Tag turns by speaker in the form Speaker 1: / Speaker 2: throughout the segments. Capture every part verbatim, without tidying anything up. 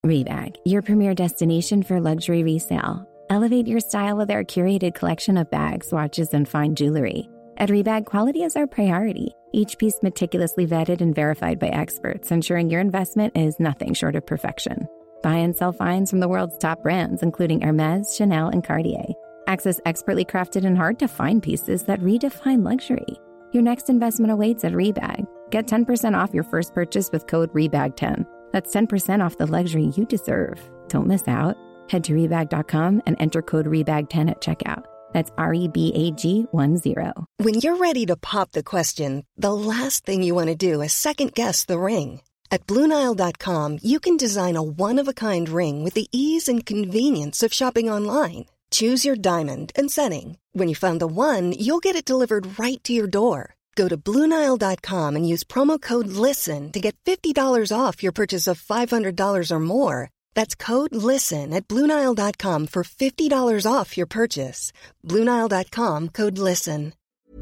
Speaker 1: Rebag, your premier destination for luxury resale. Elevate your style with our curated collection of bags, watches, and fine jewelry. At Rebag, quality is our priority. Each piece meticulously vetted and verified by experts, ensuring your investment is nothing short of perfection. Buy and sell finds from the world's top brands, including Hermès, Chanel, and Cartier. Access expertly crafted and hard-to-find pieces that redefine luxury. Your next investment awaits at Rebag. Get ten percent off your first purchase with code rebag ten. That's ten percent off the luxury you deserve. Don't miss out. Head to rebag dot com and enter code rebag ten at checkout. That's R E B A G one zero.
Speaker 2: When you're ready to pop the question, the last thing you want to do is second-guess the ring. At Blue Nile dot com, you can design a one-of-a-kind ring with the ease and convenience of shopping online. Choose your diamond and setting. When you find the one, you'll get it delivered right to your door. Go to Blue Nile dot com and use promo code LISTEN to get fifty dollars off your purchase of five hundred dollars or more. That's code LISTEN at Blue Nile dot com for fifty dollars off your purchase. Blue Nile dot com, code LISTEN.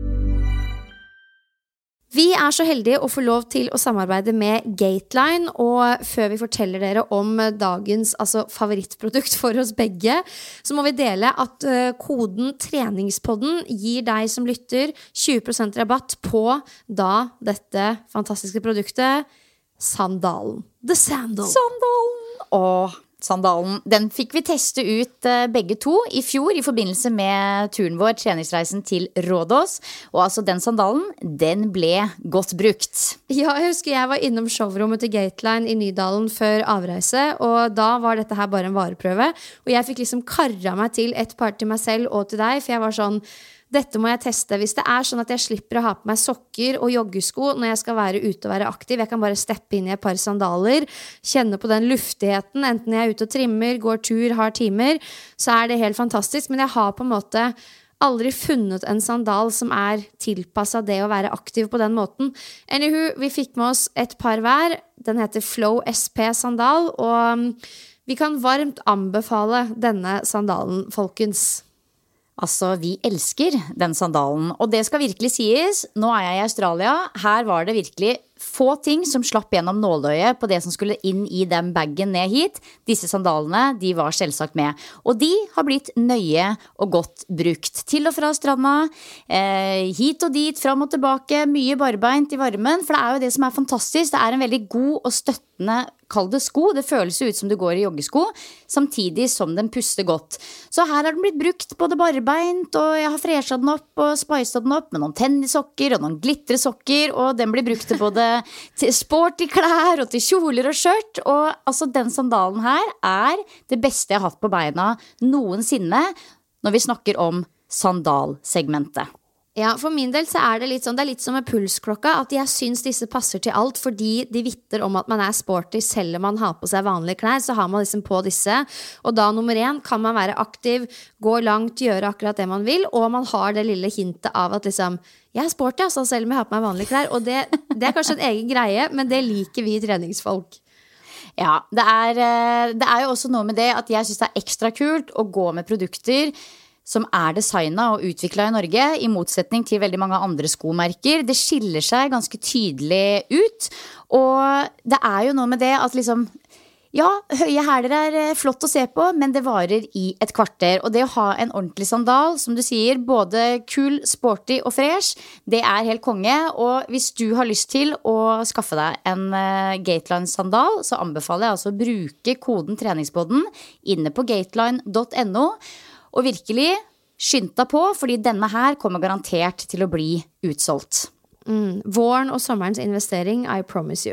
Speaker 3: Vi er så heldige å få lov til å samarbeide med Gateline, og før vi forteller dere om dagens altså, favorittprodukt for oss begge, så må vi dele at uh, koden treningspodden gir deg som lytter tjue prosent rabatt på da dette fantastiske produktet, sandalen. The Sandal.
Speaker 4: Sandalen! Åh, sandalen. Den fikk vi teste ut uh, begge to i fjor i forbindelse med turen vår, treningsreisen til Rådås. Og altså den sandalen, den ble godt brukt.
Speaker 3: Ja, jeg husker jeg var innom showrommet til Gateline i Nydalen før avreise, og da var dette her bare en vareprøve. Og jeg fikk liksom karra meg til et par til meg selv og til deg, for jeg var sånn, dette må jeg teste. Hvis det er sånn at jeg slipper å ha på meg sokker og joggesko når jeg skal være ute og være aktiv, jeg kan bare steppe inn i et par sandaler, kjenne på den luftigheten, enten jeg er ute og trimmer, går tur, har timer, så er det helt fantastisk. Men jeg har på en måte aldri funnet en sandal som er tilpasset det å være aktiv på den måten. Anywho, vi fikk med oss et par hver. Den heter Flow S P sandal, og vi kan varmt anbefale denne sandalen, folkens.
Speaker 4: Altså, vi elsker den sandalen, og det skal virkelig sies. Nå er jeg i Australia. Her var det virkelig få ting som slapp gjennom nåløyet på det som skulle inn i den baggen ned hit. Disse sandalene, de var selvsagt med. Og de har blitt nøye og godt brukt. Til og fra stranda, eh, hit og dit, fram og tilbake, mye barbeint i varmen. For det er jo det som er fantastisk. Det er en veldig god og støttende, kall det sko. Det føles ut som du går i joggesko, samtidig som den puster godt. Så her har den blitt brukt både barbeint, og jeg har freshet den opp og spicet den opp med noen tennissokker og noen glitresokker, og den blir brukt til både til sporty klær og til kjoler og skjørt. Og altså den sandalen her er det beste jeg har hatt på beina noensinne når vi snakker om sandalsegmentet.
Speaker 3: Ja, for min del så er det litt sånn, det er litt som med pulsklokka, at jeg synes disse passer til alt, fordi de vitter om at man er sporty, selv om man har på seg vanlige klær, så har man liksom på disse, og da nummer én kan man være aktiv, gå langt, gjøre akkurat det man vil, og man har det lille hintet av at liksom, jeg er sporty, altså, selv om jeg har på meg vanlige klær, og det, det er kanskje en egen greie, men det liker vi treningsfolk.
Speaker 4: Ja, det er, det er jo også noe med det at jeg synes det er ekstra kult å gå med produkter som er designet og utviklet i Norge, i motsetning til veldig mange andre skomerker. Det skiller seg ganske tydelig ut, og det er jo noe med det at liksom, ja, høye hæler er flott å se på, men det varer i et kvarter. Og det å ha en ordentlig sandal, som du sier, både kul, sporty og fresh, det er helt konge. Og hvis du har lyst til å skaffe deg en uh, Gateline-sandal, så anbefaler jeg altså å bruke koden treningspodden inne på gateline punktum no. Og virkelig skynd deg på, fordi denne her kommer garantert til å bli utsolgt.
Speaker 3: Mm, våren og sommerens investering, I promise you.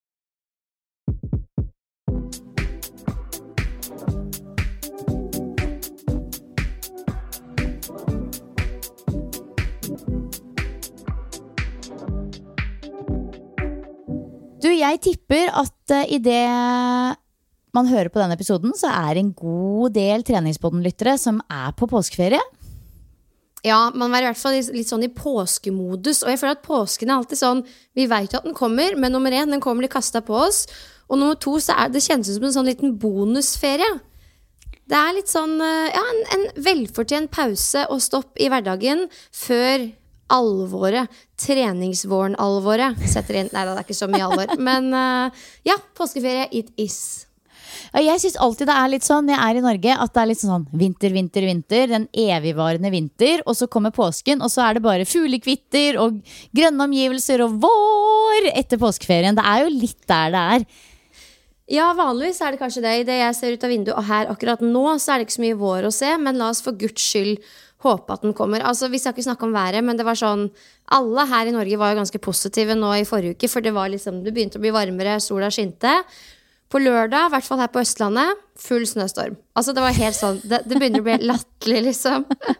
Speaker 4: Du, jeg tipper at uh, i det man hører på denne episoden, så er en god del treningspodden-lyttere som er på påskeferie.
Speaker 3: Ja, man er i hvert fall litt sånn i påskemodus, og jeg føler at påsken er alltid sånn, vi vet jo at den kommer, men nummer én, den kommer de kastet på oss, og nummer to, så er det kjennes som en sånn liten bonusferie. Det er litt sånn, ja, en, en velfortjent pause og stopp i hverdagen før alvoret, treningsvåren-alvoret setter inn. Nei, det er ikke så mye alvor, men uh, ja, påskeferie, it is.
Speaker 4: Ja, jeg synes alltid det er litt sånn, jeg er i Norge, at det er litt sånn vinter, vinter, vinter, den evigvarende vinter, og så kommer påsken, og så er det bare fuglekvitter og grønne omgivelser og vår etter påskeferien. Det er jo litt der det er.
Speaker 3: Ja, vanligvis er det kanskje det. I det jeg ser ut av vinduet, og her akkurat nå, så er det ikke så mye vår å se, men la oss for Guds skyld håpe at den kommer. Altså, vi skal ikke snakke om været, men det var sånn, alle her i Norge var jo ganske positive nå i forrige uke, for det var liksom, det begynte å bli varmere, sola skinte. På lørdag, i hvert fall her på Østlandet, full snøstorm. Altså, det var helt sånn, det, det begynner å bli latterlig, liksom.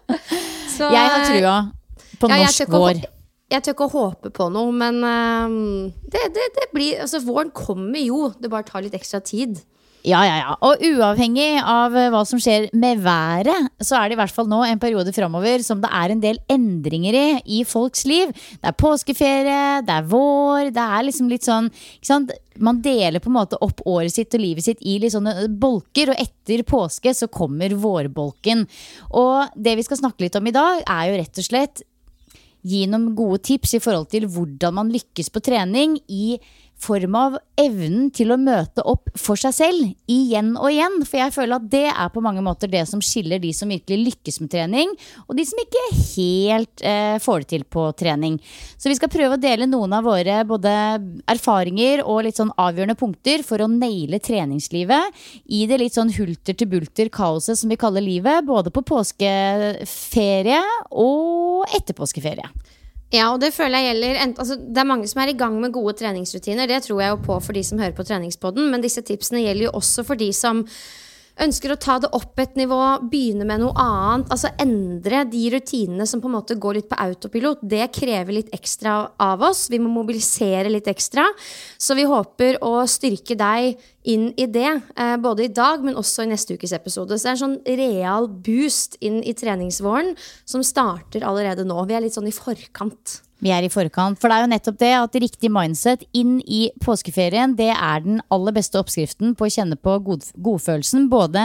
Speaker 3: Så,
Speaker 4: jeg har trua på
Speaker 3: ja,
Speaker 4: norsk vår.
Speaker 3: Jeg tør ikke å håpe på noe, men um, det, det, det blir, altså, våren kommer jo, det bare tar litt ekstra tid.
Speaker 4: Ja, ja, ja. Og uavhengig av hva som skjer med været, så er det i hvert fall nå en periode fremover som det er en del endringer i, i folks liv. Det er påskeferie, det er vår, det er liksom litt sånn, ikke sant? Man deler på en måte opp året sitt og livet sitt i litt sånne bolker, og etter påske så kommer vårbolken. Og det vi skal snakke litt om i dag er jo rett og slett gi noen gode tips i forhold til hvordan man lykkes på trening i form av evnen til å møte opp for seg selv igjen og igjen, for jeg føler at det er på mange måter det som skiller de som virkelig lykkes med trening og de som ikke helt eh, får det til på trening. Så vi skal prøve å dele noen av våre både erfaringer og litt sånn avgjørende punkter for å naile treningslivet i det litt sånn hulter til bulter kaoset som vi kaller livet, både på påskeferie og etter påskeferie.
Speaker 3: Ja, og det føler jeg gjelder altså, det er mange som er i gang med gode treningsrutiner. Det tror jeg jo på for de som hører på treningspodden. Men disse tipsene gjelder jo også for de som ønsker å ta det opp et nivå, begynne med noe annet, altså endre de rutinene som på en måte går litt på autopilot. Det krever litt ekstra av oss. Vi må mobilisere litt ekstra. Så vi håper å styrke deg inn i det, eh, både i dag, men også i neste ukes episode. Så det er en sånn real boost inn i treningsvåren som starter allerede nå. Vi er litt sånn i forkant.
Speaker 4: Vi er i forkant, for det er jo nettopp det at riktig mindset inn i påskeferien, det er den aller beste oppskriften på å kjenne på god, godfølelsen, både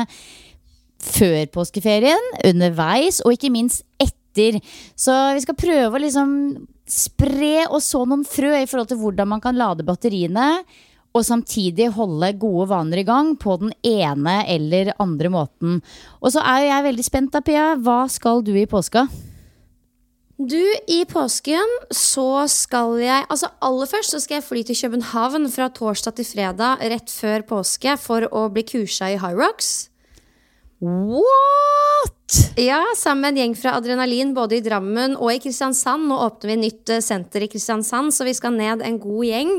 Speaker 4: før påskeferien, underveis og ikke minst etter. Så vi skal prøve å liksom spre og så noen frø i forhold til hvordan man kan lade batteriene, og samtidig holde gode vaner i gang på den ene eller andre måten. Og så er jeg veldig spent da, Pia. Hva skal du i påska?
Speaker 3: Du, i påsken så skal jeg, altså aller først så skal jeg fly til København fra torsdag til fredag rett før påske for å bli kurset i Hyrox.
Speaker 4: What?
Speaker 3: Ja, sammen med en gjeng fra Adrenalin både i Drammen og i Kristiansand. Nå åpner vi nytt senter i Kristiansand, så vi skal ned en god gjeng.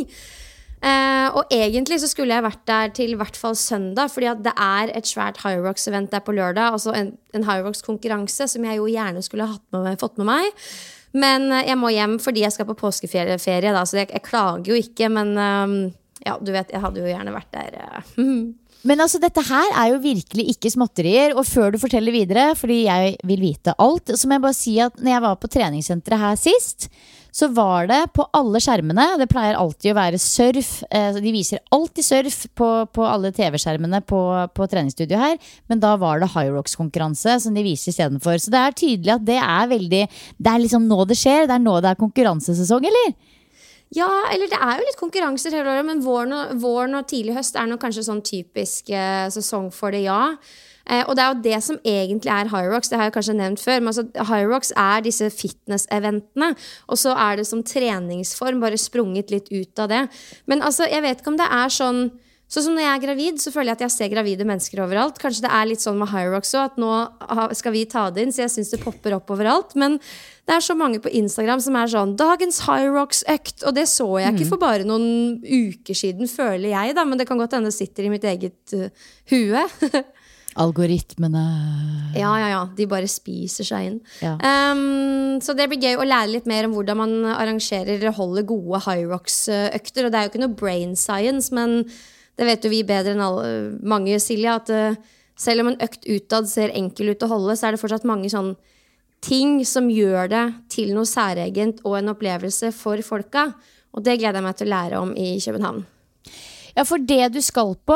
Speaker 3: Uh, og egentlig så skulle jeg vært der til hvert fall søndag, fordi at det er et svært Hyrox-event der på lørdag, altså en, en Hyrox-konkurranse som jeg jo gjerne skulle hatt med, fått med meg. Men uh, jeg må hjem fordi jeg skal på påskeferie, da, så jeg, jeg klager jo ikke, men um, ja, du vet, jeg hadde jo gjerne vært der. Uh.
Speaker 4: Men altså, dette her er jo virkelig ikke småtterier, og før du forteller videre, fordi jeg vil vite alt, så må jeg bare si at når jeg var på treningssenteret her sist, så var det på alle skjermene, det pleier alltid å være surf, eh, de viser alltid surf på, på alle tv-skjermene på, på treningsstudio her, men da var det Hyrox-konkurranse som de viser i stedet for. Så det er tydelig at det er veldig, det er liksom nå det skjer, det er nå det er konkurransesesong, eller?
Speaker 3: Ja, eller det er jo litt konkurranser hele året, men våren og, våren og tidlig høst er nok kanskje sånn typisk eh, sesong for det, ja. Eh, og det er jo det som egentlig er Hyrox. Det har jeg kanskje nevnt før, men altså, Hyrox er disse fitness-eventene, og så er det som treningsform bare sprunget litt ut av det. Men altså, jeg vet ikke om det er sånn, sånn som når jeg er gravid, så føler jeg at jeg ser gravide mennesker overalt. Kanskje det er litt sånn med Hyrox også, at nå skal vi ta det inn, så jeg synes det popper opp overalt. Men det er så mange på Instagram som er sånn, dagens Hyrox-økt, og det så jeg ikke for bare noen uker siden, føler jeg da, men det kan godt hende det sitter i mitt eget uh, hue.
Speaker 4: Algoritmene.
Speaker 3: Ja, ja, ja, de bare spiser seg inn.
Speaker 4: Ja.
Speaker 3: Um, så det blir gøy å lære litt mer om hvordan man arrangerer eller holder gode Hyrox-økter, og det er jo ikke noe brain science, men det vet jo vi bedre enn alle, mange, Silja, at uh, selv om en økt utad ser enkel ut å holde, så er det fortsatt mange sånn ting som gjør det til noe særegent og en opplevelse for folka, og det gleder jeg meg til å lære om i København.
Speaker 4: Ja, for det du skal på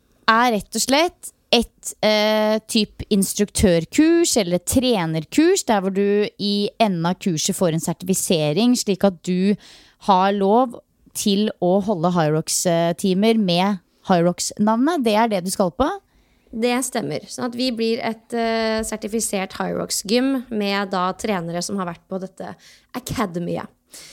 Speaker 4: er rett og slett et eh, typ instruktørkurs eller trenerkurs, der hvor du i enden av kurset får en sertifisering, slik at du har lov til å holde Hyrox-timer med Hyrox-navnet. Det er det du skal på?
Speaker 3: Det stemmer. Sånn at vi blir et uh, sertifisert Hyrox-gym med da trenere som har vært på dette academyet.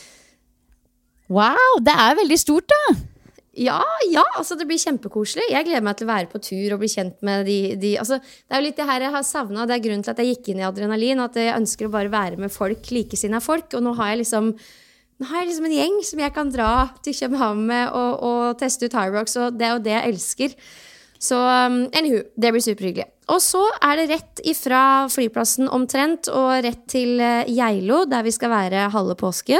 Speaker 4: Wow, det er veldig stort da!
Speaker 3: Ja, ja, altså det blir kjempekoselig. Jeg gleder meg til å være på tur og bli kjent med de, de altså, det er jo litt det her jeg har savnet. Det er grunnen til at jeg gikk inn i adrenalin, at jeg ønsker å bare være med folk, likesinnede folk. Og nå har jeg liksom Nå har jeg liksom en gjeng som jeg kan dra til København med og, og teste ut Hyrox, og det er jo det jeg elsker. Så um, anywho, det blir superhyggelig. Og så er det rett ifra flyplassen omtrent og rett til uh, Geilo, der vi skal være halve påsken.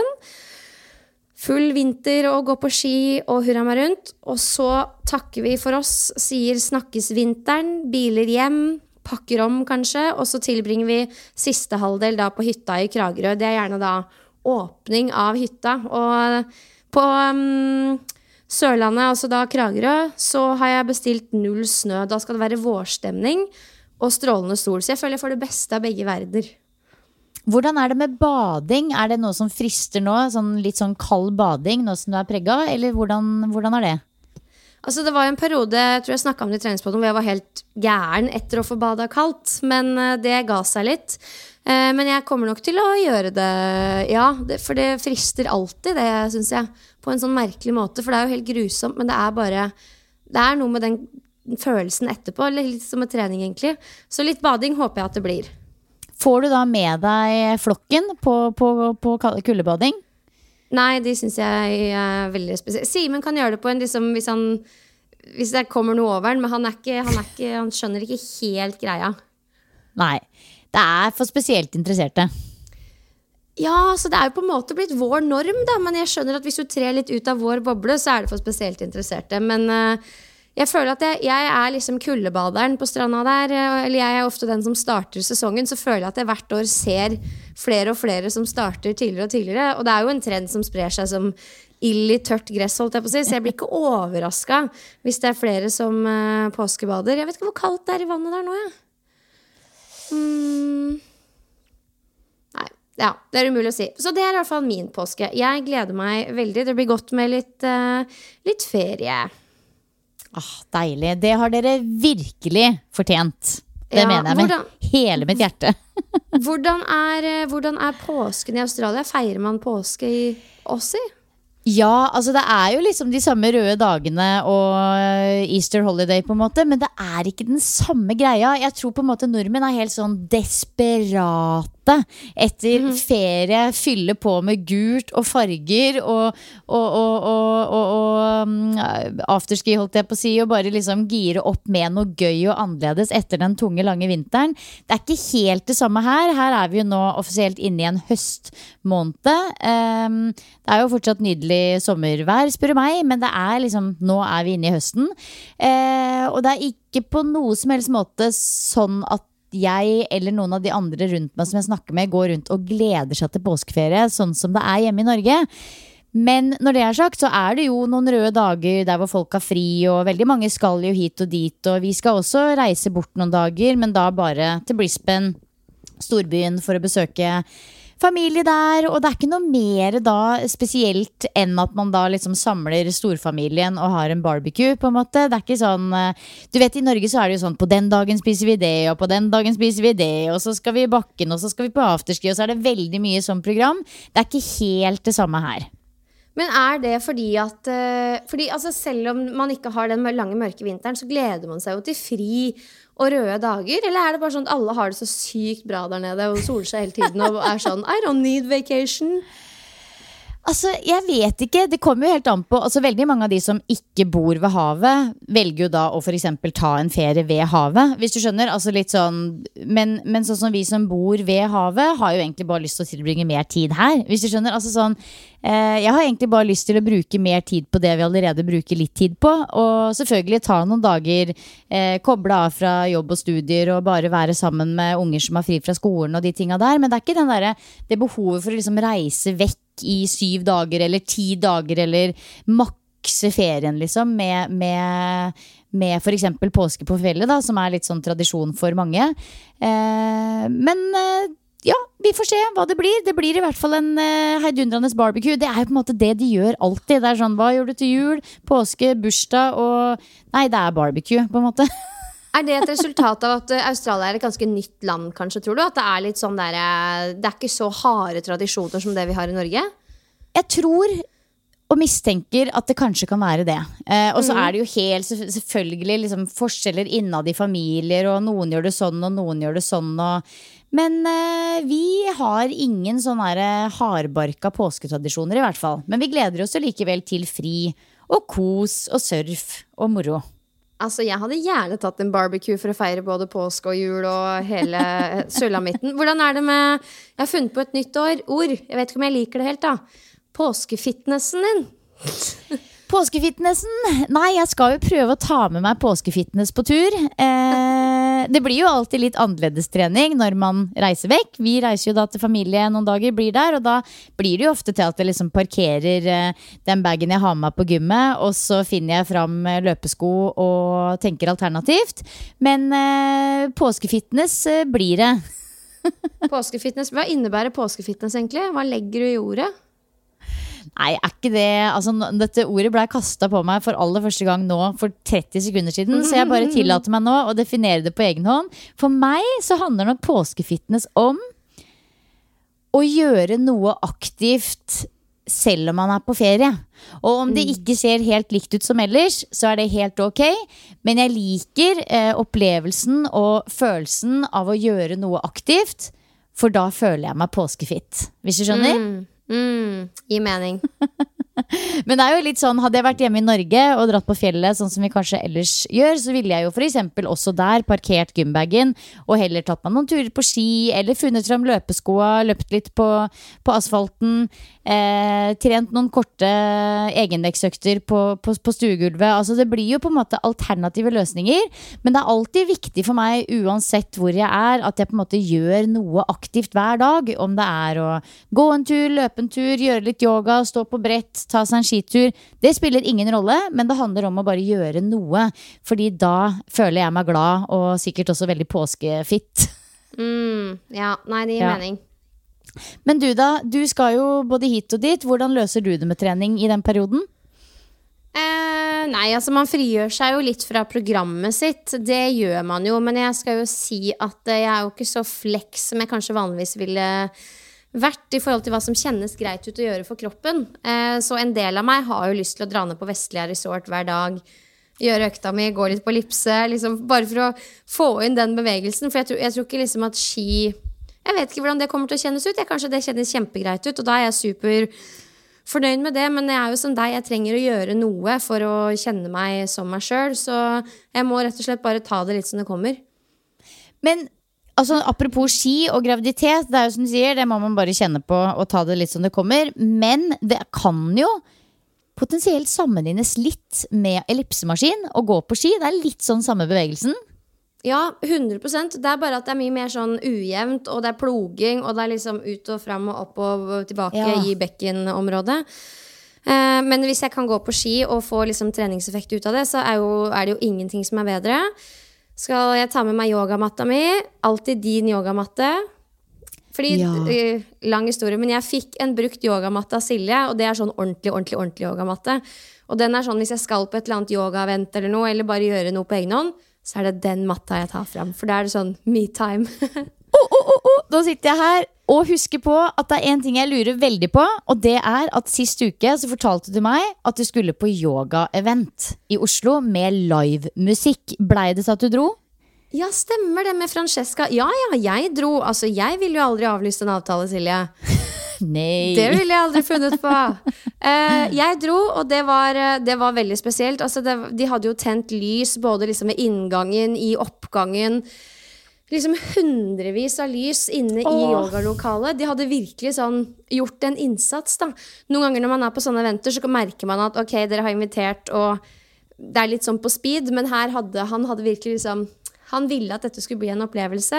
Speaker 3: Full vinter og gå på ski og hurra meg rundt. Og så takker vi for oss, sier snakkes vinteren, biler hjem, pakker om kanskje, og så tilbringer vi siste halvdel da på hytta i Kragerø. Det er gjerne da åpning av hytta. Og på um, Sørlandet, altså da Kragerø, så har jeg bestilt null snø. Da skal det være vårstemning og strålende sol. Så jeg føler jeg får det beste av begge verdener.
Speaker 4: Hvordan er det med bading? Er det noe som frister nå? Sånn litt sånn kald bading nå som du er pregget? Eller hvordan, hvordan er det?
Speaker 3: Altså det var en periode, jeg tror jeg snakket om det i treningspodden, hvor jeg var helt gæren etter å få bada kaldt. Men det ga seg litt. Men jeg kommer nok til å gjøre det, ja. For det frister alltid det, synes jeg. På en sånn merkelig måte. For det er jo helt grusomt, men det er bare det er noe med den følelsen etterpå. Litt som en trening egentlig. Så litt bading håper jeg at det blir.
Speaker 4: Får du da med deg flokken på, på, på kuldebading?
Speaker 3: Nei, det synes jeg er veldig spesielt. Simon kan gjøre det på en liksom, hvis, han, hvis det kommer noe over den, men han, er ikke, han, er ikke, han skjønner ikke helt greia.
Speaker 4: Nei, det er for spesielt interesserte.
Speaker 3: Ja, så det er jo på en måte blitt vår norm da, men jeg skjønner at hvis du trer litt ut av vår boble, så er det for spesielt interesserte. Men uh, jeg føler at jeg, jeg er liksom kuldebaderen på stranda der, eller jeg er ofte den som starter sesongen, så føler jeg at jeg hvert år ser flere og flere som starter tidligere og tidligere, og det er jo en trend som sprer seg som ild i tørt gress, holdt jeg på å si, så jeg blir ikke overrasket hvis det er flere som uh, påskebader. Jeg vet ikke hvor kaldt det er i vannet der nå, ja. Mm. Nei, ja, det er umulig å si. Så det er i hvert fall min påske. Jeg gleder meg veldig, det blir godt med litt, uh, litt ferie.
Speaker 4: Ah, deilig. Det har dere virkelig fortjent. Det ja, mener jeg med hvordan, hele mitt hjerte.
Speaker 3: hvordan, er, hvordan er påsken i Australia? Feirer man påske i Aussie?
Speaker 4: Ja, altså det er jo liksom de samme røde dagene og Easter holiday på en måte, men det er ikke den samme greia. Jeg tror på en måte nordmenn er helt sånn desperate etter mm. ferie, fylle på med gult og farger og, og, og, og, og, og um, afterski holdt jeg på å si, og bare liksom gire opp med noe gøy og annerledes etter den tunge, lange vinteren. Det er ikke helt det samme her. Her er vi jo nå offisielt inne i en høstmåned. Um, det er jo fortsatt nydelig sommervær, spør du meg, men det er liksom, nå er vi inne i høsten. Eh, og det er ikke på noe som helst måte sånn at jeg eller noen av de andre rundt meg som jeg snakker med går rundt og gleder seg til påskeferie, sånn som det er hjemme i Norge. Men når det er sagt, så er det jo noen røde dager der hvor folk har fri, og veldig mange skal jo hit og dit, og vi skal også reise bort noen dager, men da bare til Brisbane, storbyen, for å besøke familie der, og det er ikke noe mer da spesielt enn at man da liksom samler storfamilien og har en barbecue på en måte. Det er ikke sånn, du vet i Norge så er det jo sånn, på den dagen spiser vi det, og på den dagen spiser vi det, og så skal vi i bakken, og så skal vi på afterski, og så er det veldig mye sånn program. Det er ikke helt det samme her.
Speaker 3: Men er det fordi at fordi, altså, selv om man ikke har den lange mørke vinteren, så gleder man seg jo til fri og røde dager? Eller er det bare sånn at alle har det så sykt bra der nede og soler seg hele tiden og er sånn, I don't need vacation?
Speaker 4: Altså, jeg vet ikke, det kommer jo helt an på. Altså, veldig mange av de som ikke bor ved havet velger jo da å for eksempel ta en ferie ved havet, hvis du skjønner, altså litt sånn, men, men sånn som vi som bor ved havet har jo egentlig bare lyst til å tilbringe mer tid her, hvis du skjønner, altså sånn eh, jeg har egentlig bare lyst til å bruke mer tid på det vi allerede bruker litt tid på, og selvfølgelig ta noen dager eh, koble av fra jobb og studier og bare være sammen med unger som har fri fra skolen og de tingene der, men det er ikke den der, det behovet for å liksom reise vekk i syv dager eller ti dager eller makse ferien liksom med, med, med for eksempel påske på fjellet da, som er litt sånn tradisjon for mange. Eh, men eh, ja, vi får se hva det blir. Det blir i hvert fall en uh, heidundrende barbecue. Det er jo på en måte det de gjør alltid. Det er sånn, hva gjør du til jul? Påske, bursdag og... Nei, det er barbecue på en måte.
Speaker 3: Er det et resultat av at Australia er et ganske nytt land, kanskje, tror du? At det er litt sånn der, det er ikke så harde tradisjoner som det vi har i Norge?
Speaker 4: Jeg tror... og mistenker at det kanskje kan være det. Eh, og så mm. er det jo helt selvfølgelig liksom, forskjeller innad i familier, og noen gjør det sånn, og noen gjør det sånn. Og... Men eh, vi har ingen sånne hardbarka påsketradisjoner i hvert fall. Men vi gleder oss likevel til fri og kos og surf og moro.
Speaker 3: Altså, jeg hadde gjerne tatt en barbecue for å feire både påske og jul og hele sulamitten. Hvordan er det med... Jeg har funnet på et nytt år, ord. Jeg vet ikke om jeg liker det helt da. Påskefitnessen din.
Speaker 4: Påskefitnessen? Nei, jeg skal jo prøve å ta med meg påskefitness på tur. Eh, det blir jo alltid litt annerledes trening når man reiser vekk. Vi reiser jo da til familie noen dager, blir der, og da blir det jo ofte til at jeg liksom parkerer eh, den bagen jeg har med meg på gymmet, og så finner jeg fram løpesko og tenker alternativt. Men eh, påskefitness eh, blir det.
Speaker 3: Påskefitness, hva innebærer påskefitness egentlig? Hva legger du i ordet?
Speaker 4: Nei, er ikke det altså, dette ordet ble kastet på meg for aller første gang nå for tretti sekunder siden, så jeg bare tillater meg nå å definere det på egen hånd. For meg så handler nok påskefitness om å gjøre noe aktivt selv om man er på ferie. Og om det ikke ser helt likt ut som ellers, så er det helt ok. Men jeg liker eh, opplevelsen og følelsen av å gjøre noe aktivt, for da føler jeg meg påskefitt. Hvis du skjønner?
Speaker 3: Mm. Mm, gir mening.
Speaker 4: Men det er jo litt sånn, hadde jeg vært hjemme i Norge og dratt på fjellet sånn som vi kanskje ellers gjør, så ville jeg jo for eksempel også der parkert gymbagen og heller tatt meg noen turer på ski, eller funnet frem løpeskoa, løpt litt på, på asfalten, eh, trent noen korte egenvektsøkter på, på, på stuegulvet. Altså det blir jo på en måte alternative løsninger, men det er alltid viktig for meg uansett hvor jeg er, at jeg på en måte gjør noe aktivt hver dag, om det er å gå en tur, løpe en tur, gjøre litt yoga, stå på brett, ta seg en skitur. Det spiller ingen rolle, men det handler om å bare gjøre noe, fordi da føler jeg meg glad og sikkert også veldig påskefitt.
Speaker 3: Mm, ja, nei, det gir
Speaker 4: ja.
Speaker 3: mening.
Speaker 4: Men du da, du skal jo både hit og dit. Hvordan løser du det med trening i den perioden?
Speaker 3: Eh, nei, altså man frigjør seg jo litt fra programmet sitt. Det gjør man jo, men jeg skal jo si at jeg er jo ikke så flex som jeg kanskje vanligvis ville vært i forhold til hva som kjennes greit ut å gjøre for kroppen. Eh, så en del av meg har jo lyst til å dra ned på Vestlia Resort hver dag, gjøre økta mi, gå litt på ellipse, liksom, bare for å få inn den bevegelsen. For jeg tror, jeg tror ikke liksom at ski... Jeg vet ikke hvordan det kommer til å kjennes ut. Jeg, kanskje det kjennes kjempegreit ut, og da er jeg super fornøyd med det. Men jeg er jo som deg, jeg trenger å gjøre noe for å kjenne meg som meg selv. Så jeg må rett og slett bare ta det litt som det kommer.
Speaker 4: Men... Altså, apropos ski og graviditet, det er jo som du sier, det må man bare kjenne på og ta det litt som det kommer. Men det kan jo potensielt sammenlignes litt med ellipsemaskin og gå på ski. Det er litt sånn samme bevegelsen.
Speaker 3: Ja, hundre prosent. Det er bare at det er mye mer sånn ujevnt, og det er ploging, og det er liksom ut og frem og opp og tilbake ja. I bekkenområdet. Eh, men hvis jeg kan gå på ski og få liksom treningseffekt ut av det, så er, jo, er det jo ingenting som er bedre. Skal jeg ta med meg yogamatta mi? Alltid din yogamatte. Fordi, ja. uh, lang historie, men jeg fikk en brukt yogamatte av Silje, og det er sånn ordentlig, ordentlig, ordentlig yogamatte. Og den er sånn, hvis jeg skal på et eller annet yoga-event eller noe, eller bare gjøre noe på egen hånd, så er det den matta jeg tar frem. For det er sånn me-time.
Speaker 4: oh, oh, oh, oh. Da sitter jeg her og husker på at det er en ting jeg lurer veldig på, og det er at sist uke så fortalte du meg at du skulle på yoga-event i Oslo med live-musikk. Blei det så at du dro?
Speaker 3: Ja, stemmer det med Francesca. Ja, ja, jeg dro. Altså, jeg ville jo aldri avlyst en avtale, Silje.
Speaker 4: Nei.
Speaker 3: Det ville jeg aldri funnet på. uh, Jeg dro, og det var, det var veldig spesielt. Altså, det, de hadde jo tent lys både liksom ved inngangen, i oppgangen. Liksom hundrevis av lys inne oh. i yogalokalet. De hadde virkelig sånn gjort en innsats da. Noen ganger når man er på sånne eventer, så merker man at ok, dere har invitert, og det er litt sånn på speed, men her hadde han hadde virkelig liksom han ville at dette skulle bli en opplevelse.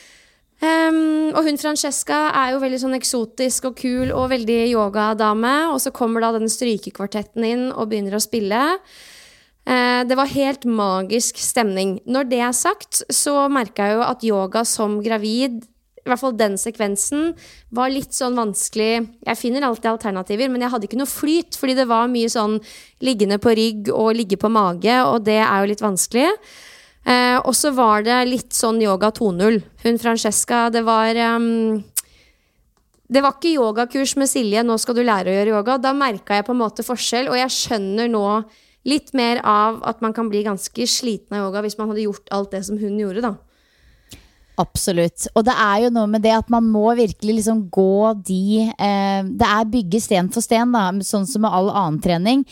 Speaker 3: Um, og hun Francesca er jo veldig sånn eksotisk og kul og veldig yogadame, og så kommer da den strykekvartetten inn og begynner å spille. Uh, det var helt magisk stemning. Når det er sagt, så merket jeg jo at yoga som gravid I hvert fall den sekvensen var litt sånn vanskelig. Jeg finner alltid alternativer, men jeg hadde ikke noe flyt, fordi det var mye sånn liggende på rygg og ligge på mage, og det er jo litt vanskelig. Eh, og så var det litt sånn yoga to null. Hun Francesca, det var um, det var ikke yogakurs med Silje, nå skal du lære å gjøre yoga. Da merket jeg på en måte forskjell, og jeg skjønner nå litt mer av at man kan bli ganske sliten av yoga hvis man hadde gjort alt det som hun gjorde da.
Speaker 4: Absolutt, og det er jo noe med det at man må virkelig liksom gå de eh, det er bygge sten for sten da, sånn som med all annen trening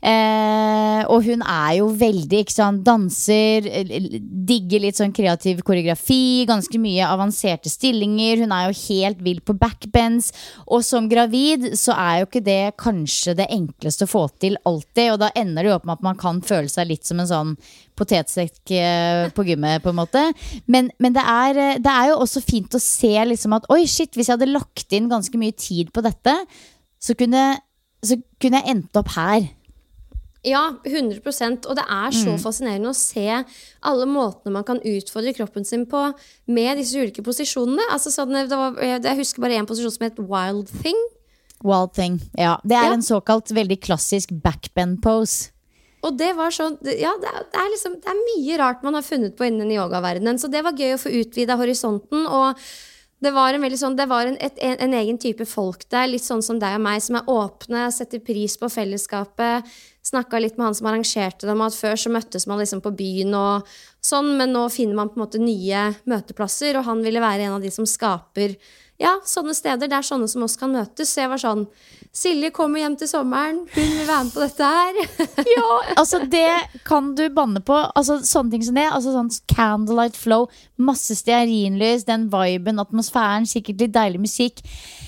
Speaker 4: eh, og hun er jo veldig, ikke sant, danser digger litt sånn kreativ koreografi, ganske mye avanserte stillinger, hun er jo helt vild på backbends, og som gravid så er jo ikke det kanskje det enkleste å få til alltid, og da ender det jo opp med at man kan føle seg litt som en sånn potetsekk på gymmet på en måte, men, men det er det er jo også fint å se liksom at oi shit, hvis jeg hadde lagt inn ganske mye tid på dette, så kunne, så kunne jeg endt opp her.
Speaker 3: Ja, hundre prosent, og det er så mm. fascinerende å se alle måtene man kan utfordre kroppen sin på med disse ulike posisjonene. Altså sånn, det var, jeg husker bare en posisjon som heter Wild Thing.
Speaker 4: Wild Thing, ja. Det er
Speaker 3: ja.
Speaker 4: en såkalt veldig klassisk backbend pose.
Speaker 3: Og det var sånn, ja, det er, det er liksom, det er mye rart man har funnet på innen yoga-verdenen, så det var gøy å få utvidet horisonten, og det var en veldig sånn, det var en, et, en, en egen type folk der, litt sånn som deg og meg, som er åpne, setter pris på fellesskapet, snakket litt med han som arrangerte dem, at før så møttes man liksom på byen og sånn, men nå finner man på en måte nye møteplasser, og han ville være en av de som skaper, ja, sånne steder, det er sånne som oss kan møtes, så jeg var sånn, Silje kommer hjem til sommeren, hun vil være med på dette her.
Speaker 4: Ja, altså det kan du banne på, altså sånne ting som det, altså sånn candlelight flow, masse stearinlys, den viben, atmosfæren, sikkert litt deilig musikk.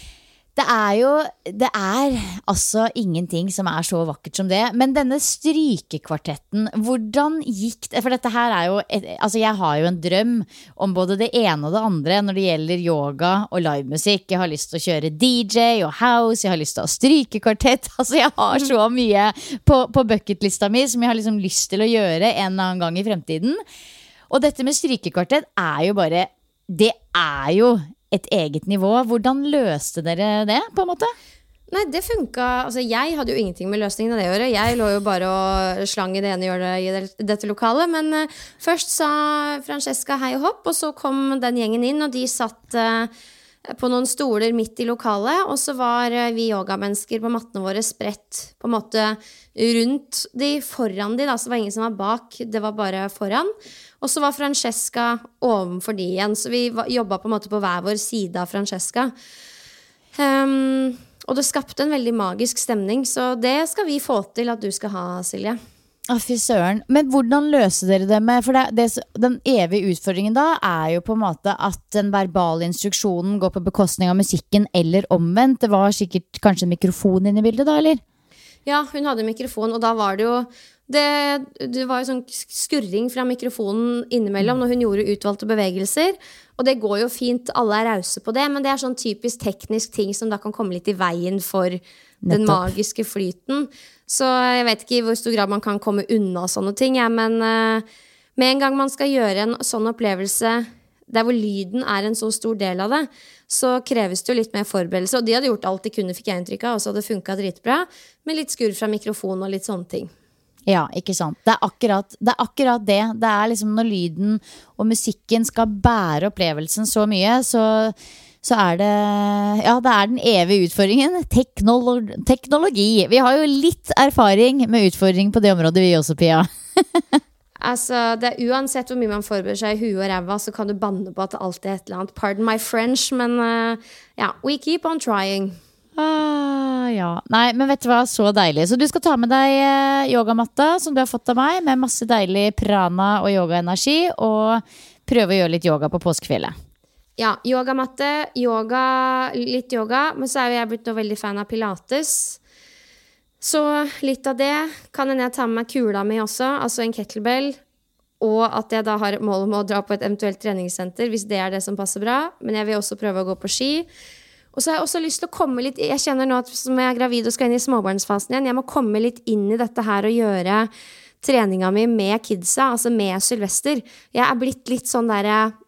Speaker 4: Det er jo, det er altså ingenting som er så vakkert som det, men denne strykekvartetten, hvordan gikk det, for dette her er jo, et, altså jeg har jo en drøm om både det ene og det andre når det gjelder yoga og livemusikk, jeg har lyst til å kjøre D J og house, jeg har lyst til å ha strykekvartett, altså jeg har så mye på, på bucketlista mi som jeg har liksom lyst til å gjøre en eller annen gang i fremtiden, og dette med strykekvartett er jo bare, det er jo et eget nivå. Hvordan løste dere det, på en måte?
Speaker 3: Nei, det funket, altså jeg hadde jo ingenting med løsningen av det å gjøre. Jeg lå jo bare og slang i det ene hjørnet i dette lokalet, men uh, først sa Francesca hei og hopp, og så kom den gjengen inn, og de satt uh, på noen stoler midt i lokalet, og så var uh, vi yogamennesker på mattene våre spredt på en måte rundt de, foran de, da, så var ingen som var bak, det var bare foran. Og så var Francesca ovenfor de igjen, så vi jobbet på en måte på hver vår side av Francesca. Um, og det skapte en veldig magisk stemning, så det skal vi få til at du skal ha, Silje.
Speaker 4: Å, fy søren. Men hvordan løser dere det med, for det, det, den evige utfordringen da er jo på en måte at den verbale instruksjonen går på bekostning av musikken eller omvendt. Det var sikkert kanskje en mikrofon inne i bildet da, eller?
Speaker 3: Ja, hun hadde mikrofon, og da var det jo Det, det var jo sånn skurring fra mikrofonen innimellom når hun gjorde utvalgte bevegelser, og det går jo fint, alle er rause på det, men det er sånn typisk teknisk ting som da kan komme litt i veien for den
Speaker 4: Nettopp.
Speaker 3: magiske flyten, så jeg vet ikke i hvor stor grad man kan komme unna sånne ting, ja, men uh, med en gang man skal gjøre en sånn opplevelse der hvor lyden er en så stor del av det, så kreves det jo litt mer forberedelse, og de hadde gjort alt de kunne, fikk jeg inntrykk av, og så hadde det funket dritbra, med litt skurr fra mikrofonen og litt sånne ting.
Speaker 4: Ja, ikke sant. Det er akkurat det. Er akkurat det. Det er liksom når lyden og musikken skal bære opplevelsen så mye, så, så er det, ja, det er den evige utfordringen. Teknolo- teknologi. Vi har jo litt erfaring med utfordring på det området vi også, Pia.
Speaker 3: Altså, det er uansett hvor mye man forbereder seg i huet og ræva, så kan du banne på at det alltid er et eller annet. Pardon my French, men uh, ja, we keep on trying.
Speaker 4: Ah, ja. Nei, men vet du hva, så deilig. Så du skal ta med deg eh, yogamatta som du har fått av meg, med masse deilig prana og yogaenergi, og prøve å gjøre litt yoga på påskefjellet.
Speaker 3: Ja, yogamatte, yoga, litt yoga, men så er jo jeg blitt noe veldig fan av pilates. Så litt av det kan jeg ta med meg kula mi også, altså en kettlebell, og at jeg da har et mål om å dra på et eventuelt treningssenter, hvis det er det som passer bra, men jeg vil også prøve å gå på ski. Og så har jeg også lyst til å komme litt, jeg kjenner nå at som jeg er gravid og skal inn i småbarnsfasen igjen, jeg må komme litt inn i dette her og gjøre treninga mi med kidsa, altså med Sylvester. Jeg er blitt litt sånn der,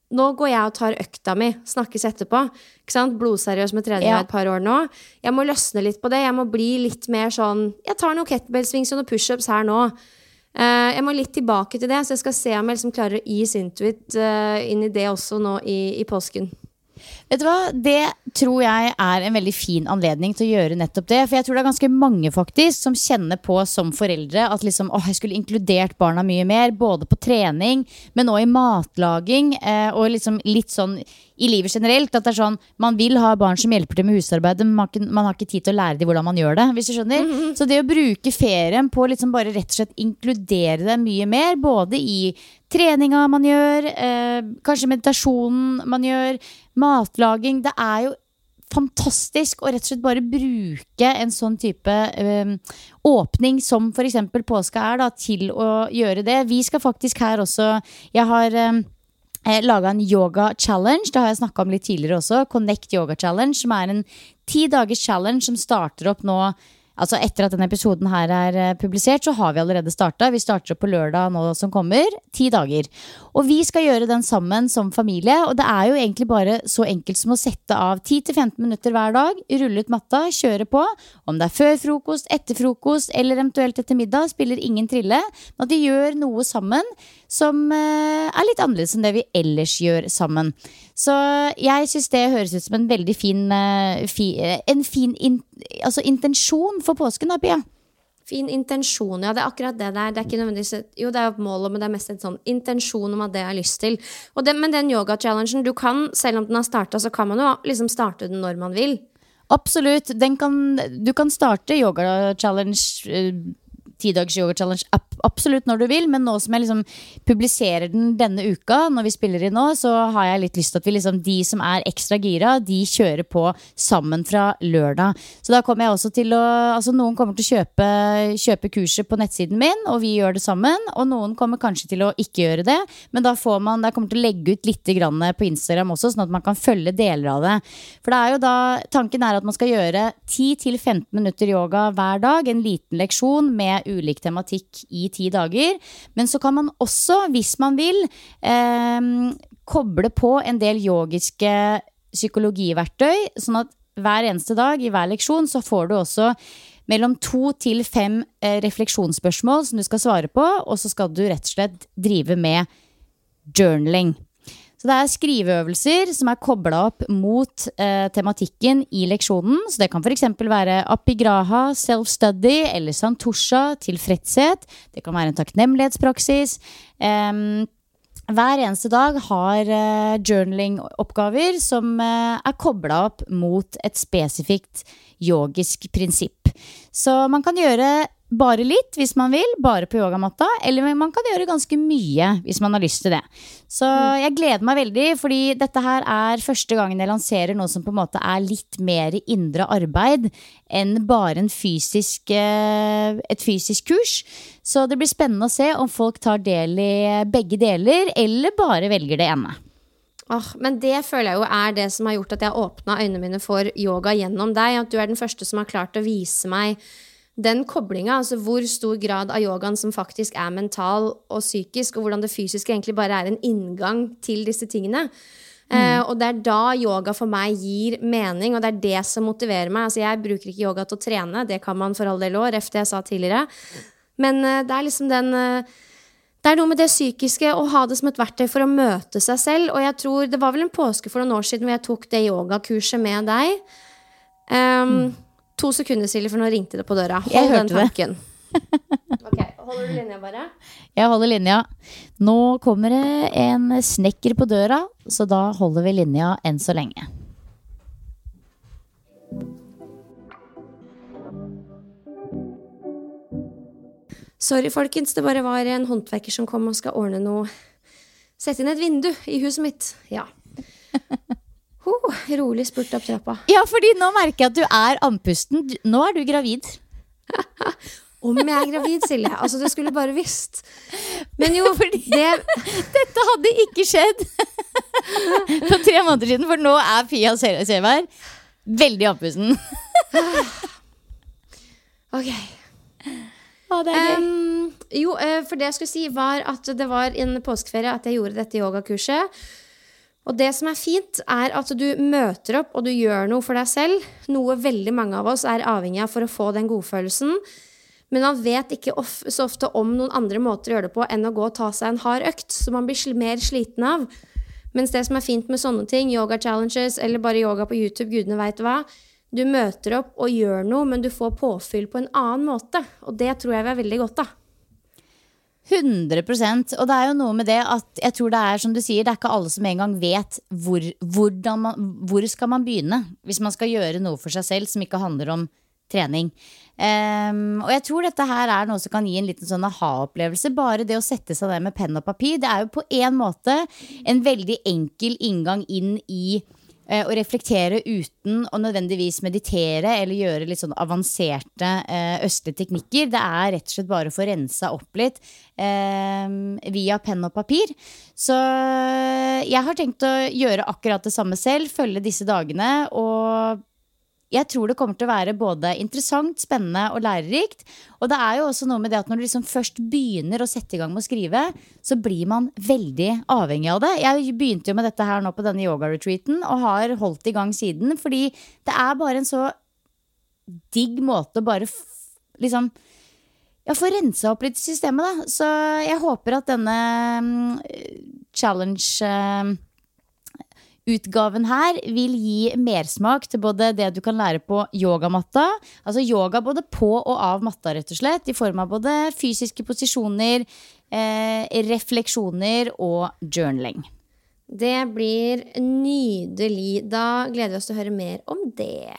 Speaker 3: nå går jeg og tar økta mi, snakkes etterpå, ikke sant? Blodseriøs med trening
Speaker 4: Ja.
Speaker 3: i et par år nå. Jeg må løsne litt på det, jeg må bli litt mer sånn, jeg tar noen kettlebell-swings og noen push-ups her nå. Uh, jeg må litt tilbake til det, så jeg skal se om jeg liksom klarer å ease into it uh, inn i det også nå i, i påsken.
Speaker 4: Vet du hva, det tror jeg er en veldig fin anledning til å gjøre nettopp det. For jeg tror det er ganske mange faktisk som kjenner på som foreldre at liksom, åh, jeg skulle inkludert barna mye mer, både på trening, men også i matlaging, eh, og liksom litt sånn i livet generelt, at det er sånn, man vil ha barn som hjelper til med husarbeidet, men man, man har ikke tid til å lære dem hvordan man gjør det, hvis du skjønner. Mm-hmm. Så det å bruke ferien på liksom bare rett og slett inkludere det mye mer, både i treninga man gjør, eh, kanskje meditasjonen man gjør, matlaging, det er jo fantastisk å rett og slett bare bruke en sånn type eh, åpning som for eksempel påska er da, til å gjøre det. Vi skal faktisk her også, jeg har eh, laget en yoga challenge, det har jeg snakket om litt tidligere også, Connect Yoga Challenge, som er en ti dagers challenge som starter opp nå. Altså etter at denne episoden her er publisert, så har vi allerede startet. Vi starter opp på lørdag nå som kommer, ti dager. Og vi skal gjøre den sammen som familie, og det er jo egentlig bare så enkelt som å sette av ti til femten minutter hver dag, rulle ut matta, kjøre på, om det er før frokost, etter frokost, eller eventuelt etter middag, spiller ingen trille, men at de gjør noe sammen som er litt annerledes enn det vi ellers gjør sammen. Så jeg synes det høres ut som en veldig fin, fi, en fin in, altså intensjon for påsken da, Pia.
Speaker 3: Fin intensjon, ja, det er akkurat det der. Det er ikke nødvendigvis, jo det er jo målet, men det er mest en sånn intensjon om at det jeg har lyst til. Og det, men den yoga-challengen, du kan, selv om den har startet, så kan man jo liksom starte den når man vil.
Speaker 4: Absolutt, den kan, du kan starte yoga-challenge ti dagers yoga challenge absolutt når du vil, men nå som jeg liksom publiserer den denne uka, når vi spiller i nå, så har jeg litt lyst til at vi liksom, de som er ekstra gira, de kjører på sammen fra lørdag. Så da kommer jeg også til å, altså noen kommer til å kjøpe, kjøpe kurset på nettsiden min, og vi gjør det sammen, og noen kommer kanskje til å ikke gjøre det, men da får man, da kommer til å legge ut litt grann på Instagram også, sånn at man kan følge deler av det. For det er jo da, tanken er at man skal gjøre ti til femten minutter yoga hver dag, en liten leksjon med ulik tematikk i ti dager, men så kan man også, hvis man vil, eh, koble på en del yogiske psykologiverktøy, sånn at hver eneste dag i hver leksjon så får du også mellom to til fem eh, refleksjonsspørsmål som du skal svare på, og så skal du rett og slett drive med journaling. Så det er skriveøvelser som er koblet opp mot eh, tematikken i leksjonen. Så det kan for eksempel være apigraha, self-study eller santosha, tilfredshet. Det kan være en takknemlighetspraksis. Um, hver eneste dag har eh, journaling-oppgaver som eh, er koblet opp mot et spesifikt yogisk prinsipp. Så man kan gjøre bare litt hvis man vil, bare på yogamatta, eller man kan gjøre ganske mye hvis man har lyst til det. Så jeg gleder meg veldig, fordi dette her er første gangen jeg lanserer noe som på en måte er litt mer indre arbeid enn bare en fysisk, et fysisk kurs. Så det blir spennende å se om folk tar del i begge deler, eller bare velger det ene.
Speaker 3: Oh, men det føler jeg jo er det som har gjort at jeg har åpnet øynene mine for yoga gjennom deg, at du er den første som har klart å vise meg den koblingen, altså hvor stor grad av yogaen som faktisk er mental og psykisk, og hvordan det fysiske egentlig bare er en inngang til disse tingene. Mm. Eh, og det er da yoga for meg gir mening, og det er det som motiverer meg. Altså jeg bruker ikke yoga til å trene, det kan man for all del år, efter jeg sa tidligere. Men eh, det er liksom den... Eh, det er noe med det psykiske, å ha det som et verktøy for å møte seg selv, og jeg tror, det var vel en påske for noen år siden hvor jeg tok det yogakurset med deg. Um, mm. To sekunder, Silje, for nå ringte det på døra. Hold
Speaker 4: jeg
Speaker 3: den tanken. Ok, holder du linja bare?
Speaker 4: Jeg holder linja. Nå kommer det en snekker på døra, så da holder vi linja enn så lenge.
Speaker 3: Sorry, folkens, det bare var en håndverker som kom og skal ordne noe. Sette inn et vindu i huset mitt. Ja. Oh, rolig spurt opp trappa.
Speaker 4: Ja, fordi nå merker jeg at du er andpusten. Nå er du gravid.
Speaker 3: Om jeg er gravid, Silje. Altså, det skulle bare visst. Men jo, fordi det...
Speaker 4: Dette hadde ikke skjedd for tre måneder siden, for nå er Pia Sevær veldig andpusten.
Speaker 3: Ok.
Speaker 4: Å, det er gøy.
Speaker 3: Um, jo, for det jeg skulle si var at det var en påskeferie at jeg gjorde dette yogakurset. Og det som er fint er at du møter opp og du gjør noe for deg selv, noe veldig mange av oss er avhengig av for å få den godfølelsen, men man vet ikke of- så ofte om noen andre måter å gjøre det på enn å gå og ta seg en hard økt, så man blir sl- mer sliten av. Mens det som er fint med sånne ting, yoga challenges eller bare yoga på YouTube, gudene vet hva, du møter opp og gjør noe, men du får påfyll på en annen måte, og det tror jeg vi er veldig godt av.
Speaker 4: hundre prosent, og det er jo noe med det at jeg tror det er som du sier, det er ikke alle som en gang vet hvor, hvordan man, hvor skal man begynne hvis man skal gjøre noe for seg selv som ikke handler om trening. Um, og jeg tror dette her er noe som kan gi en liten sånn aha-opplevelse. Bare det å sette seg der med penn og papir, det er jo på en måte en veldig enkel inngang inn i å reflektere uten å nødvendigvis meditere eller gjøre litt sånn avanserte eh, østlige teknikker. Det er rett og slett bare for å rense opp litt eh, via penn og papir. Så jeg har tenkt å gjøre akkurat det samme selv, følge disse dagene, og jeg tror det kommer til å være både interessant, spennende og lærerikt. Og det er jo også noe med det at når du liksom først begynner å sette i gang med å skrive, så blir man veldig avhengig av det. Jeg begynte jo med dette her nå på denne yoga-retreaten og har holdt i gang siden, fordi det er bare en så digg måte å bare f- liksom ja, få rensa opp litt i systemet da. Så jeg håper at denne um, challenge uh, utgaven her vil gi mersmak til både det du kan lære på yogamatta, altså yoga både på og av matta rett og slett, i form av både fysiske posisjoner, eh, refleksjoner og journaling.
Speaker 3: Det blir nydelig. Da gleder vi oss til å høre mer om det.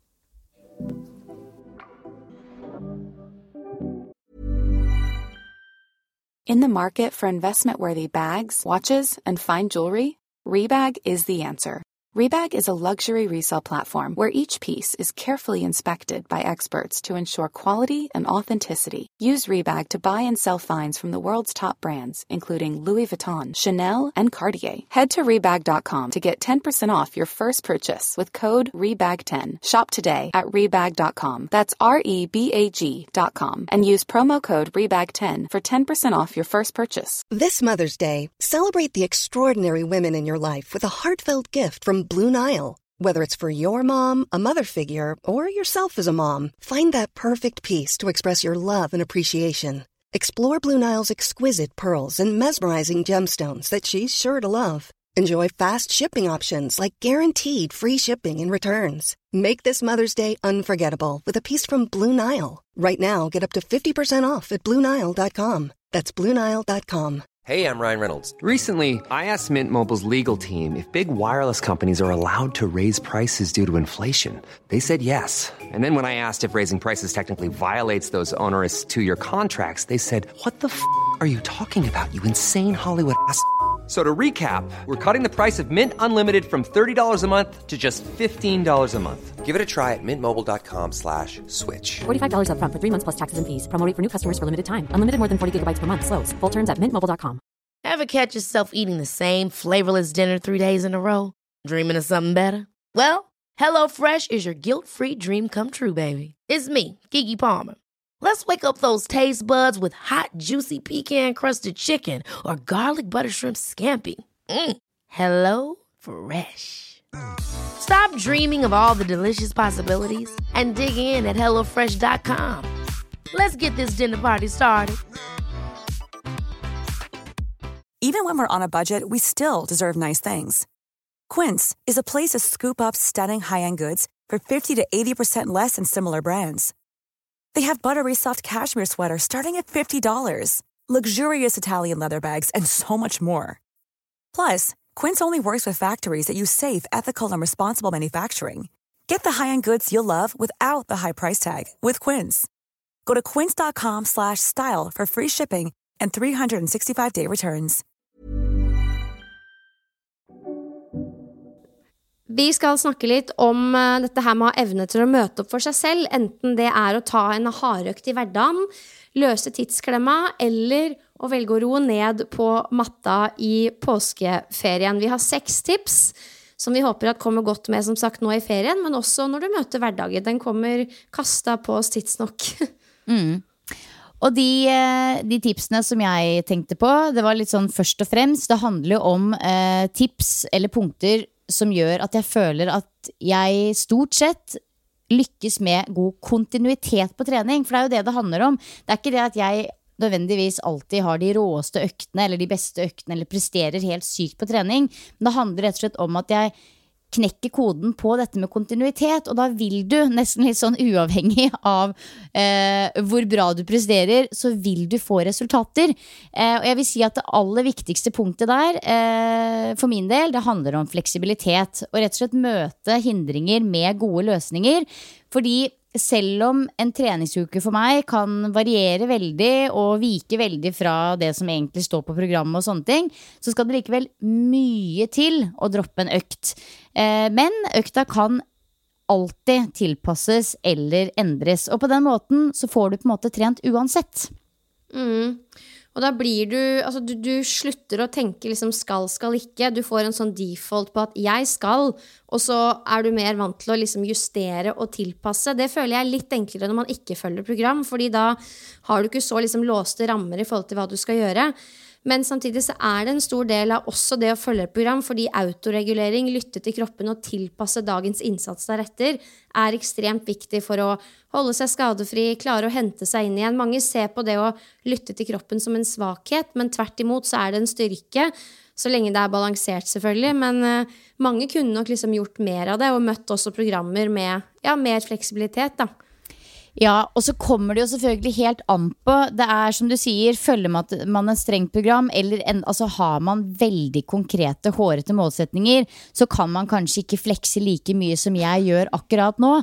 Speaker 5: In the market for investment-worthy bags, watches, and fine jewelry, Rebag is the answer. Rebag is a luxury resale platform where each piece is carefully inspected by experts to ensure quality and authenticity. Use Rebag to buy and sell finds from the world's top brands, including Louis Vuitton, Chanel, and Cartier. Head to Rebag dot com to get ten percent off your first purchase with code Rebag ten. Shop today at Rebag dot com. That's R E B A G dot com. And use promo code Rebag ten for ten percent off your first purchase.
Speaker 2: This Mother's Day, celebrate the extraordinary women in your life with a heartfelt gift from Blue Nile. Whether it's for your mom, a mother figure, or yourself as a mom, find that perfect piece to express your love and appreciation. Explore Blue Nile's exquisite pearls and mesmerizing gemstones that she's sure to love. Enjoy fast shipping options like guaranteed free shipping and returns. Make this Mother's Day unforgettable with a piece from Blue Nile. Right now, get up to fifty percent off at Blue Nile dot com. That's Blue Nile dot com.
Speaker 6: Hey, I'm Ryan Reynolds. Recently, I asked Mint Mobile's legal team if big wireless companies are allowed to raise prices due to inflation. They said yes. And then when I asked if raising prices technically violates those onerous two-year contracts, they said, what the f*** are you talking about, you insane Hollywood ass f- So to recap, we're cutting the price of Mint Unlimited from thirty dollars a month to just fifteen dollars a month. Give it a try at mintmobile.com slash switch.
Speaker 7: forty-five dollars up front for three months plus taxes and fees. Promo rate for new customers for limited time. Unlimited more than forty gigabytes per month. Slows full terms at mint mobile dot com.
Speaker 8: Ever catch yourself eating the same flavorless dinner three days in a row? Dreaming of something better? Well, HelloFresh is your guilt-free dream come true, baby. It's me, Keke Palmer. Let's wake up those taste buds with hot, juicy pecan-crusted chicken or garlic butter shrimp scampi. Mm. Hello Fresh. Stop dreaming of all the delicious possibilities and dig in at hello fresh dot com. Let's get this dinner party started.
Speaker 9: Even when we're on a budget, we still deserve nice things. Quince is a place to scoop up stunning high-end goods for fifty to eighty percent less than similar brands. They have buttery soft cashmere sweaters starting at fifty dollars, luxurious Italian leather bags, and so much more. Plus, Quince only works with factories that use safe, ethical, and responsible manufacturing. Get the high-end goods you'll love without the high price tag with Quince. Go to quince dot com slash style for free shipping and three sixty-five day returns.
Speaker 3: Vi skal snakke litt om uh, dette her med å ha evne til å møte opp for seg selv, enten det er å ta en hardøkt i hverdagen, løse tidsklemma, eller å velge å roe ned på matta i påskeferien. Vi har seks tips som vi håper at kommer godt med, som sagt, nå i ferien, men også når du møter hverdagen. Den kommer kastet på oss tidsnok.
Speaker 4: Mm. Og de, de tipsene som jeg tenkte på, det var litt sånn først og fremst, det handler jo om eh, tips eller punkter som gjør at jeg føler at jeg stort sett lykkes med god kontinuitet på trening, for det er jo det det handler om. Det er ikke det at jeg nødvendigvis alltid har de råeste øktene eller de beste øktene eller presterer helt sykt på trening, men det handler rett og slett om at jeg knekker koden på dette med kontinuitet, og da vil du nesten litt sånn uavhengig av eh, hvor bra du presterer, så vil du få resultater. Eh, og jeg vil si at det aller viktigste punktet der, eh, for min del, det handler om fleksibilitet, og rett og slett møte hindringer med gode løsninger, fordi selv om en treningsuke for meg kan variere veldig og vike veldig fra det som egentlig står på programmet og sånne ting, så skal det likevel mye til å droppe en økt. Eh, men økta kan alltid tilpasses eller endres, og på den måten så får du på en måte trent uansett.
Speaker 3: Mm. Og da blir du, altså du, du slutter å tenke liksom skal, skal ikke. Du får en sånn default på at jeg skal, og så er du mer vant til å liksom justere og tilpasse. Det føler jeg er litt enklere når man ikke følger program, fordi da har du ikke så liksom låste rammer i forhold til hva du skal gjøre. Men samtidig så er det en stor del av også det å følge et program, fordi autoregulering, lytte til kroppen og tilpasse dagens innsats deretter er ekstremt viktig for å holde seg skadefri, klare å hente seg inn igjen. Mange ser på det å lytte til kroppen som en svakhet, men tvert imot så er det en styrke, så lenge det er balansert selvfølgelig. Men uh, mange kunne nok liksom gjort mer av det, og møtt også programmer med ja, mer fleksibilitet da.
Speaker 4: Ja, og så kommer det jo selvfølgelig helt an på. Det er som du sier, følger man et strengt program, eller en, altså har man veldig konkrete, hårete målsetninger, så kan man kanskje ikke flekse like mye som jeg gjør akkurat nå.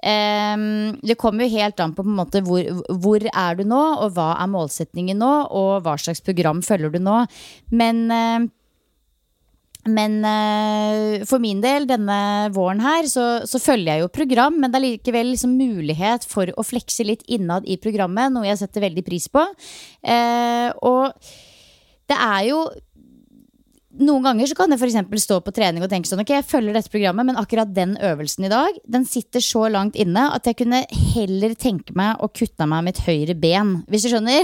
Speaker 4: Um, det kommer jo helt an på, på en måte hvor, hvor er du nå, og hva er målsetningen nå, og hva slags program følger du nå. Men uh, Men uh, for min del, denne våren her, så, så følger jeg jo program, men det er likevel liksom mulighet for å flekse litt innad i programmet, noe jeg setter veldig pris på. Uh, og det er jo, noen ganger så kan jeg for eksempel stå på trening og tenke sånn, ok, jeg følger dette programmet, men akkurat den øvelsen i dag, den sitter så langt inne at jeg kunne heller tenke meg å kutte meg mitt høyre ben, hvis du skjønner.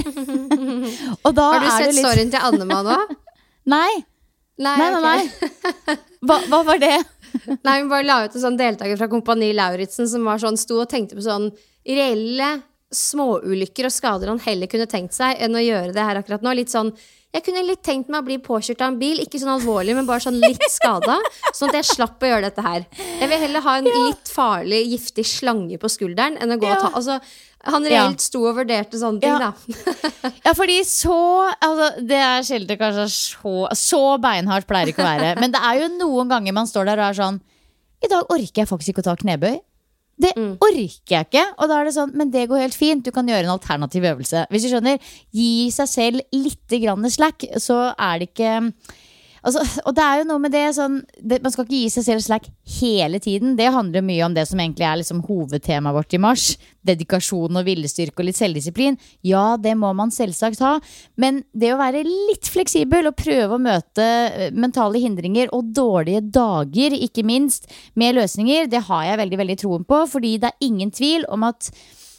Speaker 4: Og da
Speaker 3: har du
Speaker 4: er
Speaker 3: sett
Speaker 4: det litt...
Speaker 3: storyen til Annema nå?
Speaker 4: Nei.
Speaker 3: Nei,
Speaker 4: nei, nei, nei. Hva, hva var det?
Speaker 3: Nei, hun bare la ut en sånn deltaker fra Kompani Lauritzen som var sånn, sto og tenkte på sånn reelle småulykker og skader han heller kunne tenkt seg enn å gjøre det her akkurat nå. Litt sånn, jeg kunne litt tenkt meg å bli påkjørt av en bil, ikke sånn alvorlig, men bare sånn litt skada, sånn at jeg slapp å gjøre dette her. Jeg vil heller ha en ja. litt farlig, giftig slange på skulderen enn å gå ja. og ta, altså, han reelt sto og vurderte sånne ting
Speaker 4: ja.
Speaker 3: da.
Speaker 4: Ja, fordi så, altså, det er sjelden kanskje så, så beinhardt pleier ikke å være, men det er jo noen ganger man står der og er sånn, i dag orker jeg faktisk ikke å ta knebøy. Det mm. orker jeg ikke. Og da er det sånn, men det går helt fint. Du kan gjøre en alternativ øvelse. Hvis du skjønner, gi seg selv litt grann slack, så er det ikke altså, og det er jo noe med det, sånn, det man skal ikke gi seg selv slack hele tiden. Det handler mye om det som egentlig er liksom hovedtemaet vårt i mars. Dedikasjon og viljestyrke og litt selvdisiplin. Ja, det må man selvsagt ha. Men det å være litt fleksibel og prøve å møte mentale hindringer og dårlige dager, ikke minst, med løsninger, det har jeg veldig, veldig troen på. Fordi det er ingen tvil om at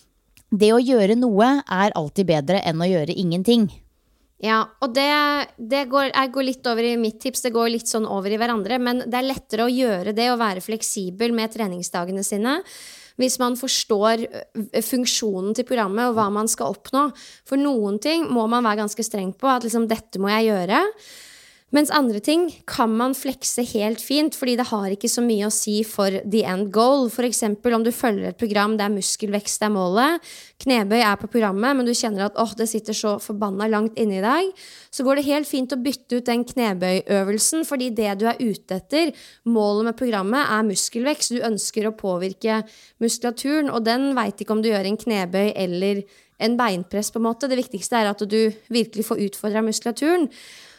Speaker 4: det å gjøre noe er alltid bedre enn å gjøre ingenting.
Speaker 3: Ja, og det, det går, jeg går litt over i mitt tips, det går litt sånn over i hverandre, men det er lettere å gjøre det og være fleksibel med treningsdagene sine hvis man forstår funksjonen til programmet og hva man skal oppnå. For noen ting må man være ganske streng på, at liksom dette må jeg gjøre. Mens andre ting kan man flekse helt fint, fordi det har ikke så mye å si for the end goal. For eksempel om du følger et program der muskelvekst er målet, knebøy er på programmet, men du kjenner at åh, det sitter så forbanna langt inne i deg, så går det helt fint å bytte ut den knebøyøvelsen, fordi det du er ute etter, målet med programmet er muskelvekst. Du ønsker å påvirke muskulaturen, og den vet ikke om du gjør en knebøy eller en beinpress på en måte. Det viktigste er at du virkelig får utfordret muskulaturen.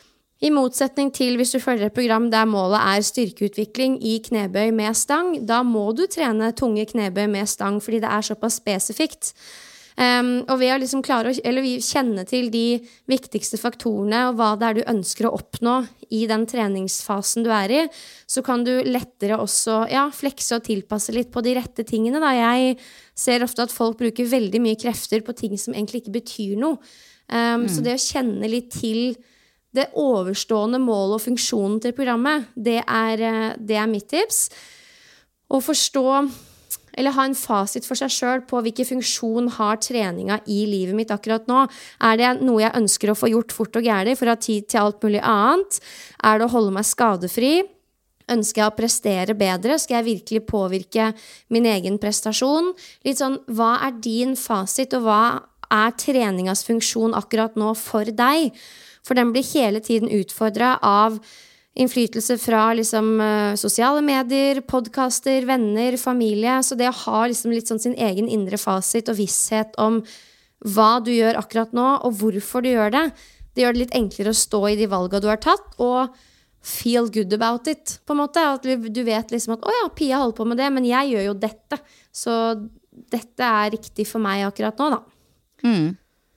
Speaker 3: I motsetning til hvis du følger et program der målet er styrkeutvikling i knebøy med stang, da må du trene tunge knebøy med stang fordi det er såpass spesifikt. Um, og ved å liksom klare å eller kjenne til de viktigste faktorene og hva det er du ønsker å oppnå i den treningsfasen du er i, så kan du lettere også ja, flekse og tilpasse litt på de rette tingene. Da. Jeg ser ofte at folk bruker veldig mye krefter på ting som egentlig ikke betyr noe. Um, mm. Så det å kjenne litt til det overstående målet og funksjonen til programmet, det er, det er mitt tips. Å forstå, eller ha en fasit for seg selv på hvilken funksjon har treninga i livet mitt akkurat nå. Er det noe jeg ønsker å få gjort fort og gærlig for å ha tid til alt mulig annet? Er det å holde meg skadefri? Ønsker jeg å prestere bedre? Skal jeg virkelig påvirke min egen prestasjon? Litt sånn, hva er din fasit, og hva er treningas funksjon akkurat nå for deg? For den blir hele tiden utfordret av innflytelse fra liksom, uh, sosiale medier, podcaster, venner, familie. Så det å ha liksom, litt sånn sin egen indre fasit og visshet om hva du gjør akkurat nå, og hvorfor du gjør det, det gjør det litt enklere å stå i de valgene du har tatt, og feel good about it, på en måte. At du vet liksom at, åja, Pia holder på med det, men jeg gjør jo dette. Så dette er riktig for meg akkurat nå, da.
Speaker 4: Mm.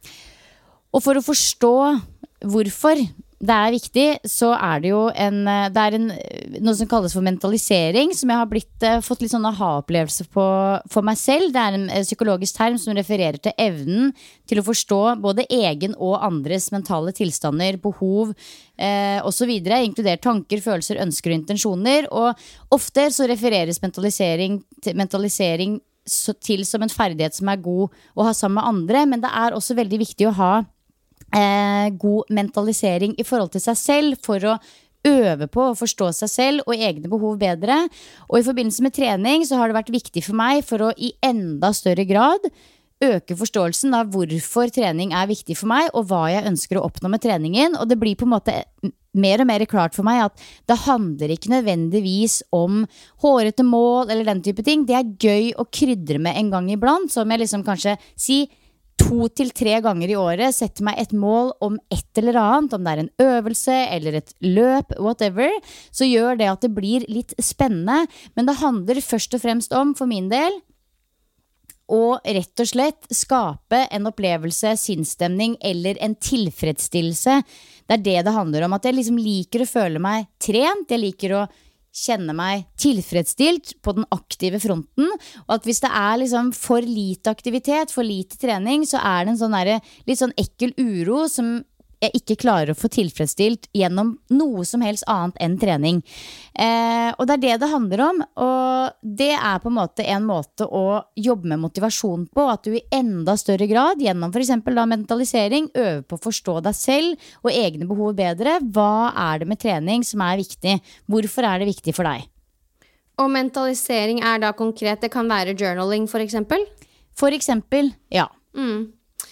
Speaker 4: Og for å forstå hvorfor det er viktig, så er det jo en, det er en, noe som kalles for mentalisering, som jeg har blitt, fått litt sånn aha-opplevelse på for meg selv. Det er en psykologisk term som refererer til evnen til å forstå både egen og andres mentale tilstander, behov eh, og så videre, inkludert tanker, følelser, ønsker og intensjoner. Og ofte så refereres mentalisering til mentalisering så, til som en ferdighet som er god å ha sammen med andre, men det er også veldig viktig å ha Eh, god mentalisering i forhold til seg selv for å øve på å forstå seg selv og egne behov bedre. Og i forbindelse med trening så har det vært viktig for meg for å i enda større grad øke forståelsen av hvorfor trening er viktig for meg, og hva jeg ønsker å oppnå med treningen. Og det blir på en måte mer og mer klart for meg at det handler ikke nødvendigvis om hårete mål eller den type ting. Det er gøy å krydre med en gang iblant, som jeg liksom kanskje si to til tre ganger i året setter meg et mål om et eller annet, om det er en øvelse eller et løp, whatever, så gjør det at det blir litt spennende. Men det handler først og fremst om, for min del, å rett og slett skape en opplevelse, sinnsstemning eller en tilfredsstillelse. Det er det det handler om, at jeg liksom liker å føle meg trent, jeg liker å kjenne meg tilfredsstilt på den aktive fronten, og at hvis det er liksom for lite aktivitet, for lite trening, så er det en sånn der, litt sånn ekkel uro som jeg ikke klarer å få tilfredsstilt gjennom noe som helst annet enn trening. Eh, og det er det det handler om, og det er på en måte en måte å jobbe med motivasjon på, at du i enda større grad, gjennom for eksempel da mentalisering, øver på å forstå deg selv og egne behov bedre. Hva er det med trening som er viktig? Hvorfor er det viktig for deg?
Speaker 3: Og mentalisering er da konkret, det kan være journaling for eksempel?
Speaker 4: For eksempel, ja.
Speaker 3: Mm.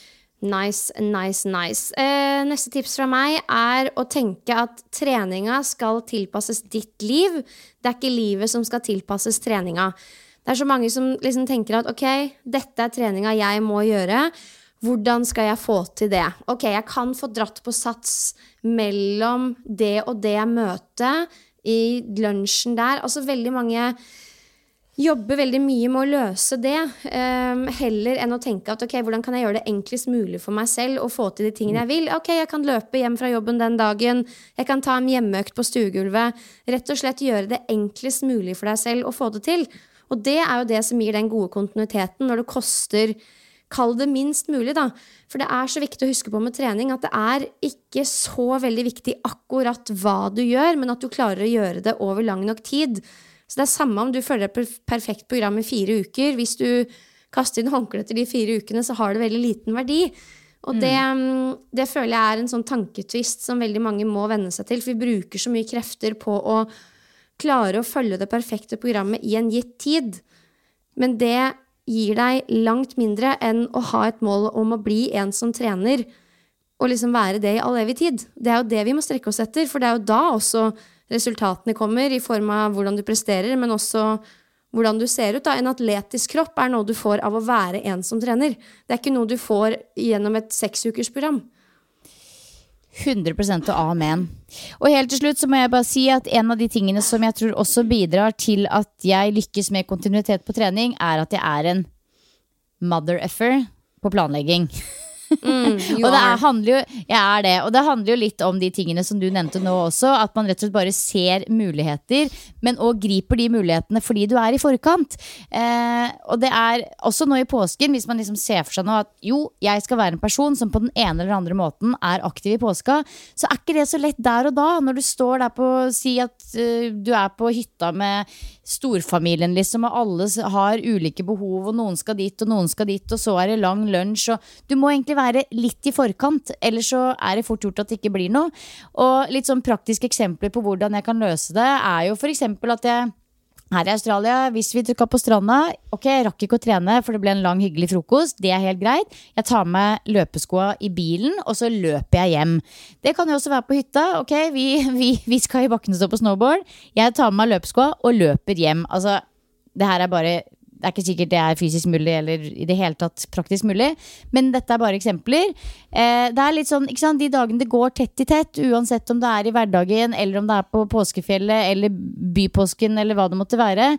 Speaker 3: Nice, nice, nice. Eh, neste tips fra meg er å tenke at treninga skal tilpasses ditt liv. Det er ikke livet som skal tilpasses treninga. Det er så mange som liksom tenker at ok, dette er treninga jeg må gjøre. Hvordan skal jeg få til det? Ok, jeg kan få dratt på sats mellom det og det møtet i lunsjen der. Altså veldig mange jobber veldig mye med å løse det, um, heller enn å tenke at ok, hvordan kan jeg gjøre det enklest mulig for meg selv og få til de tingene jeg vil? Ok, jeg kan løpe hjem fra jobben den dagen, jeg kan ta en hjemmeøkt på stuegulvet, rett og slett gjøre det enklest mulig for deg selv å få det til. Og det er jo det som gir den gode kontinuiteten når det koster, kall det minst mulig da. For det er så viktig å huske på med trening at det er ikke så veldig viktig akkurat hva du gjør, men at du klarer å gjøre det over lang nok tid. Så det er samme om du følger et perfekt program i fire uker. Hvis du kaster inn håndkle etter de fire ukene, så har det veldig liten verdi. Og det, det føler jeg er en sånn tanketvist som veldig mange må venne seg til. For vi bruker så mye krefter på å klare å følge det perfekte programmet i en gitt tid. Men det gir deg langt mindre enn å ha et mål om å bli en som trener, og liksom være det i all evig tid. Det er jo det vi må strekke oss etter, for det er jo da også resultatene kommer i form av hvordan du presterer, men også hvordan du ser ut. Da. En atletisk kropp er noe du får av å være en som trener. Det er ikke noe du får gjennom et seksukersprogram.
Speaker 4: hundre prosent og amen. Og helt til slutt så må jeg bare si at en av de tingene som jeg tror også bidrar til at jeg lykkes med kontinuitet på trening, er at jeg er en mother effer. på planlegging.
Speaker 3: Mm,
Speaker 4: og det er, handler jo jeg er det, og det handler jo litt om de tingene som du nevnte nå også, at man rett og slett bare ser muligheter, men også griper de mulighetene fordi du er i forkant. eh, og det er også nå i påsken, hvis man liksom ser for seg nå at jo, jeg skal være en person som på den ene eller andre måten er aktiv i påska, så er ikke det så lett der og da, når du står der på, si at uh, du er på hytta med storfamilien liksom, og alle har ulike behov, og noen skal dit og noen skal dit, og så er det lang lunsj, og du må egentlig være litt i forkant, eller så er det fort gjort at det ikke blir noe. Og litt sånn praktiske eksempler på hvordan jeg kan løse det er jo for eksempel at jeg her i Australia, hvis vi trykket på stranda, ok, jeg rakk ikke å trene for det ble en lang hyggelig frokost, det er helt greit. Jeg tar med løpeskoa i bilen, og så løper jeg hjem. Det kan jo også være på hytta, ok, vi, vi, vi skal i bakken stå på snowboard, jeg tar med løpeskoa og løper hjem. Altså, det her er bare, det er ikke sikkert det er fysisk mulig, eller i det hele tatt praktisk mulig, men dette er bare eksempler. Eh, det er litt sånn, ikke sant, de dagene det går tett i tett, uansett om det er i hverdagen, eller om det er på påskefjellet, eller bypåsken, eller hva det måtte være.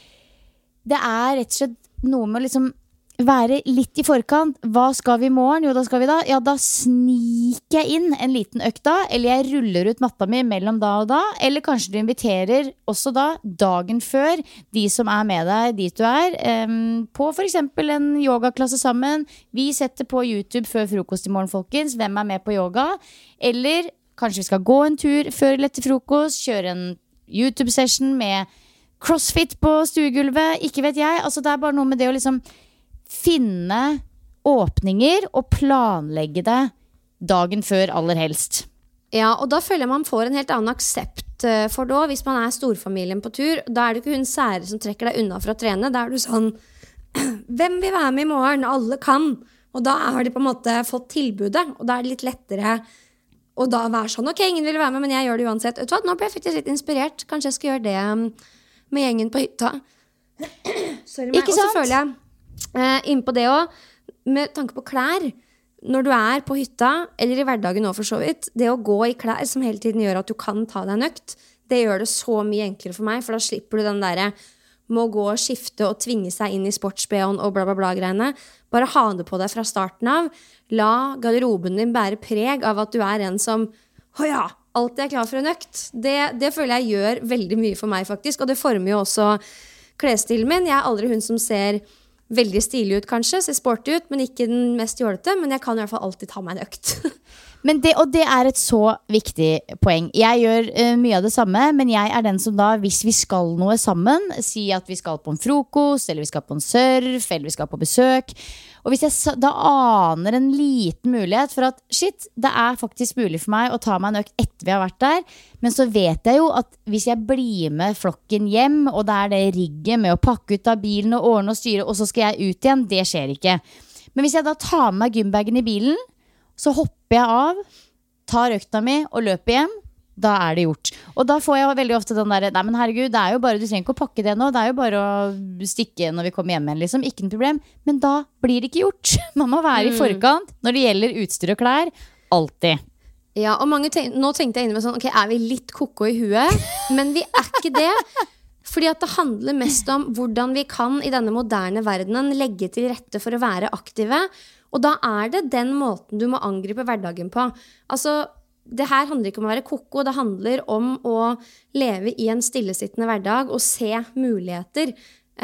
Speaker 4: Det er rett og slett noe med liksom være litt i forkant. Hva skal vi i morgen? Jo, da skal vi da. Ja, da sniker jeg inn en liten økt da, eller jeg ruller ut matta mi mellom da og da, eller kanskje du inviterer også da, dagen før, de som er med deg dit du er, um, på for eksempel en yogaklasse sammen. Vi setter på YouTube før frokost i morgen, folkens. Hvem er med på yoga? Eller kanskje vi skal gå en tur før eller etter frokost, kjøre en YouTube-session med CrossFit på stuegulvet, ikke vet jeg. Altså, det er bare noe med det å liksom finne åpninger og planlegge det dagen før aller helst.
Speaker 3: Ja, og da føler jeg man får en helt annen aksept for det. Hvis man er storfamilien på tur, da er det ikke hun sære som trekker deg unna for å trene. Da er du sånn, hvem vil være med i morgen? Alle kan. Og da har de på en måte fått tilbudet, og da er det litt lettere å da være sånn, ok, ingen vil være med, men jeg gjør det uansett. Vet du hva, nå ble jeg faktisk litt inspirert. Kanskje jeg skal gjøre det med gjengen på hytta. Sorry meg.
Speaker 4: Ikke sant?
Speaker 3: Og så føler jeg Uh, inn på det også, med tanke på klær. Når du er på hytta, eller i hverdagen også for så vidt, det å gå i klær som hele tiden gjør at du kan ta deg en økt, det gjør det så mye enklere for meg, for da slipper du den der må gå og skifte og tvinge seg inn i sportsbeon og bla bla bla greiene. Bare ha det på deg fra starten av. La garderoben din bære preg av at du er en som, å ja, alltid er klar for en økt. Det, det føler jeg gjør veldig mye for meg faktisk, og det former jo også klesstilen min. Jeg er aldri hun som ser veldig stilig ut kanskje, ser sporty ut, men ikke den mest jålete, men jeg kan i hvert fall alltid ta meg en økt.
Speaker 4: Men det, og det er et så viktig poeng. Jeg gjør uh, mye av det samme, men jeg er den som da, hvis vi skal noe sammen, si at vi skal på en frokost, eller vi skal på en surf, eller vi skal på besøk, og hvis jeg da aner en liten mulighet for at shit, det er faktisk mulig for meg å ta meg en økt etter vi har vært der, men så vet jeg jo at hvis jeg blir med flokken hjem, og det er det rigget med å pakke ut av bilen og ordne og styre, og så skal jeg ut igjen, det skjer ikke. Men hvis jeg da tar med meg gymbagen i bilen, så hopper jeg av, tar økta mi og løper hjem, da er det gjort. Og da får jeg veldig ofte den der, nei men herregud, det er jo bare, du trenger ikke å pakke det nå, det er jo bare å stikke når vi kommer hjem igjen, liksom, ikke noe problem. Men da blir det ikke gjort. Man må være i forkant når det gjelder utstyr og klær, alltid.
Speaker 3: Ja, og mange tenk, nå tenkte jeg inne med sånn, ok, er vi litt koko i huet? Men vi er ikke det. Fordi at det handler mest om hvordan vi kan i denne moderne verdenen legge til rette for å være aktive. Og da er det den måten du må angripe hverdagen på. Altså, det her handler ikke om å være koko, det handler om å leve i en stillesittende hverdag og se muligheter.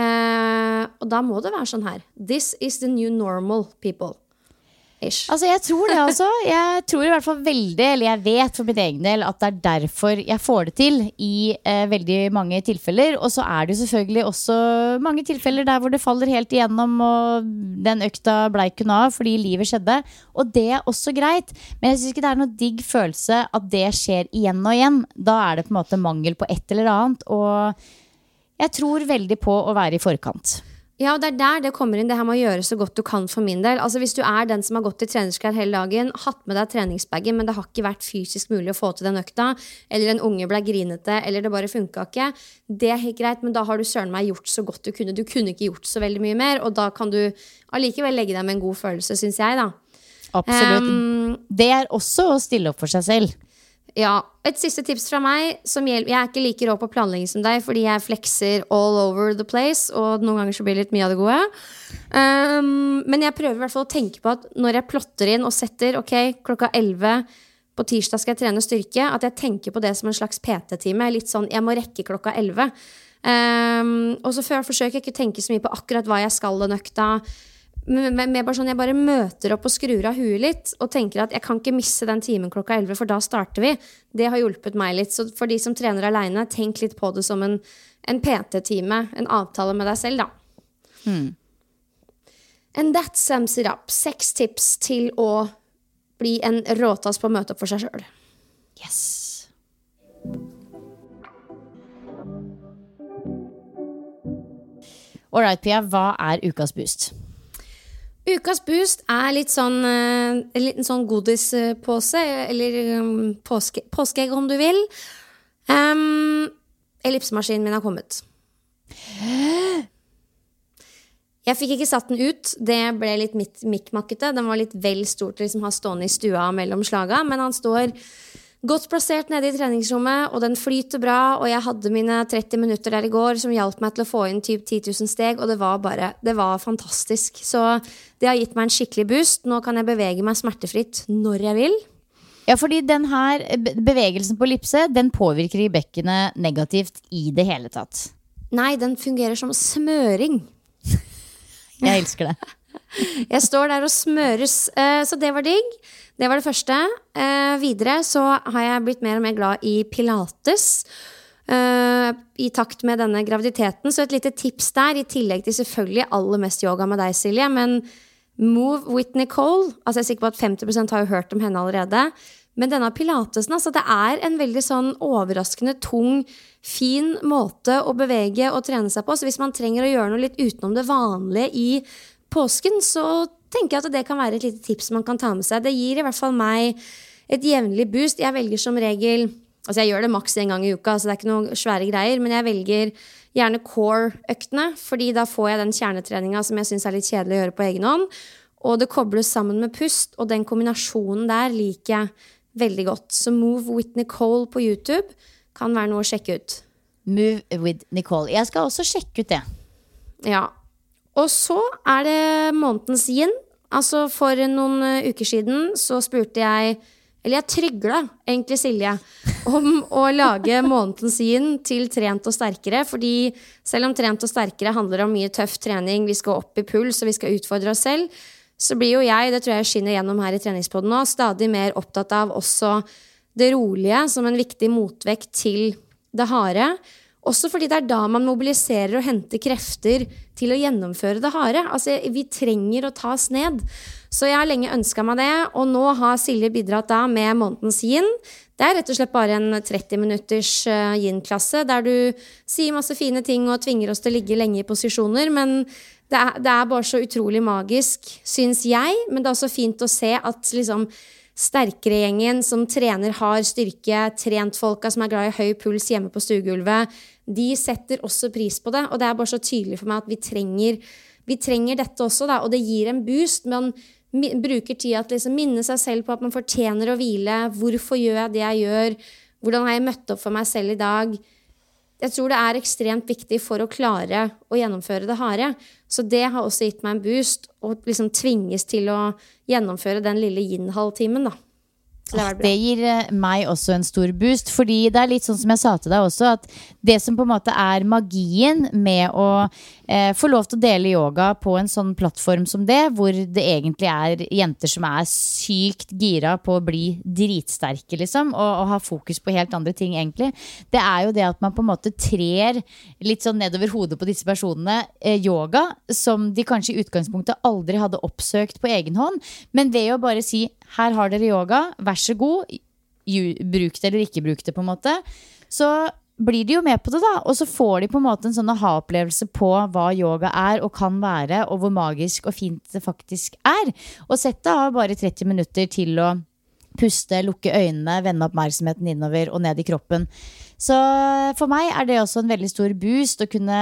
Speaker 3: Eh, og da må det være sånn her. This is the new normal, people. Ish.
Speaker 4: Altså jeg tror det altså. Jeg tror i hvert fall veldig, eller jeg vet for min egen del at det er derfor jeg får det til i eh, veldig mange tilfeller. Og så er det jo selvfølgelig også mange tilfeller der hvor det faller helt igjennom og den økta ble ikke noe av fordi livet skjedde. Og det er også greit. Men jeg synes ikke det er noe digg følelse at det skjer igjen og igjen. Da er det på en måte mangel på et eller annet. Og jeg tror veldig på å være i forkant.
Speaker 3: Ja, og det er der det kommer inn, det her med å gjøre så godt du kan for min del. Altså hvis du er den som har gått i treningsklær hele dagen, hatt med deg treningsbagen, men det har ikke vært fysisk mulig å få til den økta, eller en unge ble grinete, eller det bare funket ikke, det er helt greit, men da har du søren meg gjort så godt du kunne. Du kunne ikke gjort så veldig mye mer, og da kan du allikevel legge deg med en god følelse, synes jeg da.
Speaker 4: Absolutt. Um, det er også å stille opp for seg selv.
Speaker 3: Ja, et siste tips fra meg som gjelder, jeg er ikke like rå på planlegging som deg, fordi jeg flexer all over the place, og noen ganger så blir det litt mye av det gode. Um, men jeg prøver i hvert fall å tenke på at når jeg plotter inn og setter, ok, klokka elleve på tirsdag skal jeg trene styrke, at jeg tenker på det som en slags P T-time, litt sånn, jeg må rekke klokka elleve. Um, og så forsøker jeg ikke å tenke så mye på akkurat hva jeg skal den økta, men bare sånn, jeg bare møter opp og skrur av huet litt og tenker at jeg kan ikke misse den timen klokka elleve, for da starter vi. Det har hjulpet meg litt. Så for de som trener alene, tenk litt på det som en, en P T-time, en avtale med deg selv da.
Speaker 4: Hmm.
Speaker 3: And that sums it up. Seks tips til å bli en råtass på å møte opp for seg selv.
Speaker 4: Yes. Alright, Pia, hva er ukas boost?
Speaker 3: Ukas boost er litt sånn en liten sånn godispåse, eller um, påske, påskeegg om du vil. Um, ellipsemaskinen min har kommet. Jeg fikk ikke satt den ut. Det ble litt mikkmakkete. Den var litt vel stort til liksom ha stående i stua mellom slaga, men han står godt plassert nede i treningsrommet, og den flyter bra, og jeg hadde mine tretti minutter der i går som hjalp meg til å få inn typ ti tusen steg, og det var bare, det var fantastisk. Så det har gitt meg en skikkelig boost. Nå kan jeg bevege meg smertefritt når jeg vil.
Speaker 4: Ja, fordi den her bevegelsen på ellipse, den påvirker i bekkenet negativt i det hele tatt.
Speaker 3: Nei, den fungerer som smøring.
Speaker 4: Jeg elsker det.
Speaker 3: Jeg står der og smøres, så det var digg. Det var det første. Videre så har jeg blitt mer og mer glad i pilates, i takt med denne graviditeten. Så et lite tips der, i tillegg til selvfølgelig aller mest yoga med deg, Silje, men Move with Nicole, altså jeg er sikker på at femti prosent har jo hørt om henne allerede, men denne pilatesen, altså det er en veldig sånn overraskende tung, fin måte å bevege og trene seg på. Så hvis man trenger å gjøre noe litt utenom det vanlige i påsken, så tenker jeg at det kan være et lite tips man kan ta med seg. Det gir i hvert fall meg et jevnlig boost. Jeg velger som regel, altså jeg gjør det maks en gang i uka, så det er ikke noen svære greier, men jeg velger gjerne core-øktene, fordi da får jeg den kjernetreninga som jeg synes er litt kjedelig å gjøre på egen hånd, og det kobles sammen med pust, og den kombinasjonen der liker jeg veldig godt. Så Move with Nicole på YouTube kan være noe å sjekke ut.
Speaker 4: Move with Nicole. Jeg skal også sjekke ut det.
Speaker 3: Ja. Og så er det månedens yin. Altså for noen uker siden så spurte jeg, eller jeg trygla egentlig Silje, om å lage månedens yin til trent og sterkere, fordi selv om trent og sterkere handler om mye tøff trening, vi skal opp i puls og vi skal utfordre oss selv, så blir jo jeg, det tror jeg skinner gjennom her i treningspodden nå, stadig mer opptatt av også det rolige som en viktig motvekt til det harde. Også fordi det er da man mobiliserer og henter krefter til å gjennomføre det harde. Altså, vi trenger å tas ned. Så jeg har lenge ønsket meg det, og nå har Silje bidratt da med månedens yin. Det er rett og slett bare en tretti minutters yin-klasse, der du sier masse fine ting og tvinger oss til å ligge lenge i posisjoner, men det er, det er bare så utrolig magisk, synes jeg, men det er også fint å se at liksom sterkere gjengen som trener hard styrke, trent folka som er glad i høy puls hjemme på stuegulvet, de setter også pris på det, og det er bare så tydelig for meg at vi trenger, vi trenger dette også da, og det gir en boost, men man bruker tid at liksom minne seg selv på at man fortjener å hvile, hvorfor gjør jeg det jeg gjør, hvordan har jeg møtt opp for meg selv i dag. Jeg tror det er ekstremt viktig for å klare å gjennomføre det harde, så det har også gitt meg en boost, og liksom tvinges til å gjennomføre den lille yin-halvtimen da. Det,
Speaker 4: det gir meg også en stor boost, fordi det er litt sånn som jeg sa til deg også, at det som på en måte er magien med å eh, få lov til å dele yoga på en sånn plattform som det, hvor det egentlig er jenter som er sykt gira på å bli dritsterke liksom, og, og ha fokus på helt andre ting egentlig, det er jo det at man på en måte trer litt sånn nedover hodet på disse personene eh, yoga, som de kanskje i utgangspunktet aldri hadde oppsøkt på egen hånd, men ved å bare si, her har dere yoga, vær så god, bruk det eller ikke bruk det på en måte, så blir de jo med på det da, og så får de på en måte en sånn aha-opplevelse på hva yoga er og kan være, og hvor magisk og fint det faktisk er. Og settet har bare tretti minutter til å puste, lukke øynene, vende oppmerksomheten innover og ned i kroppen. Så for meg er det også en veldig stor boost å kunne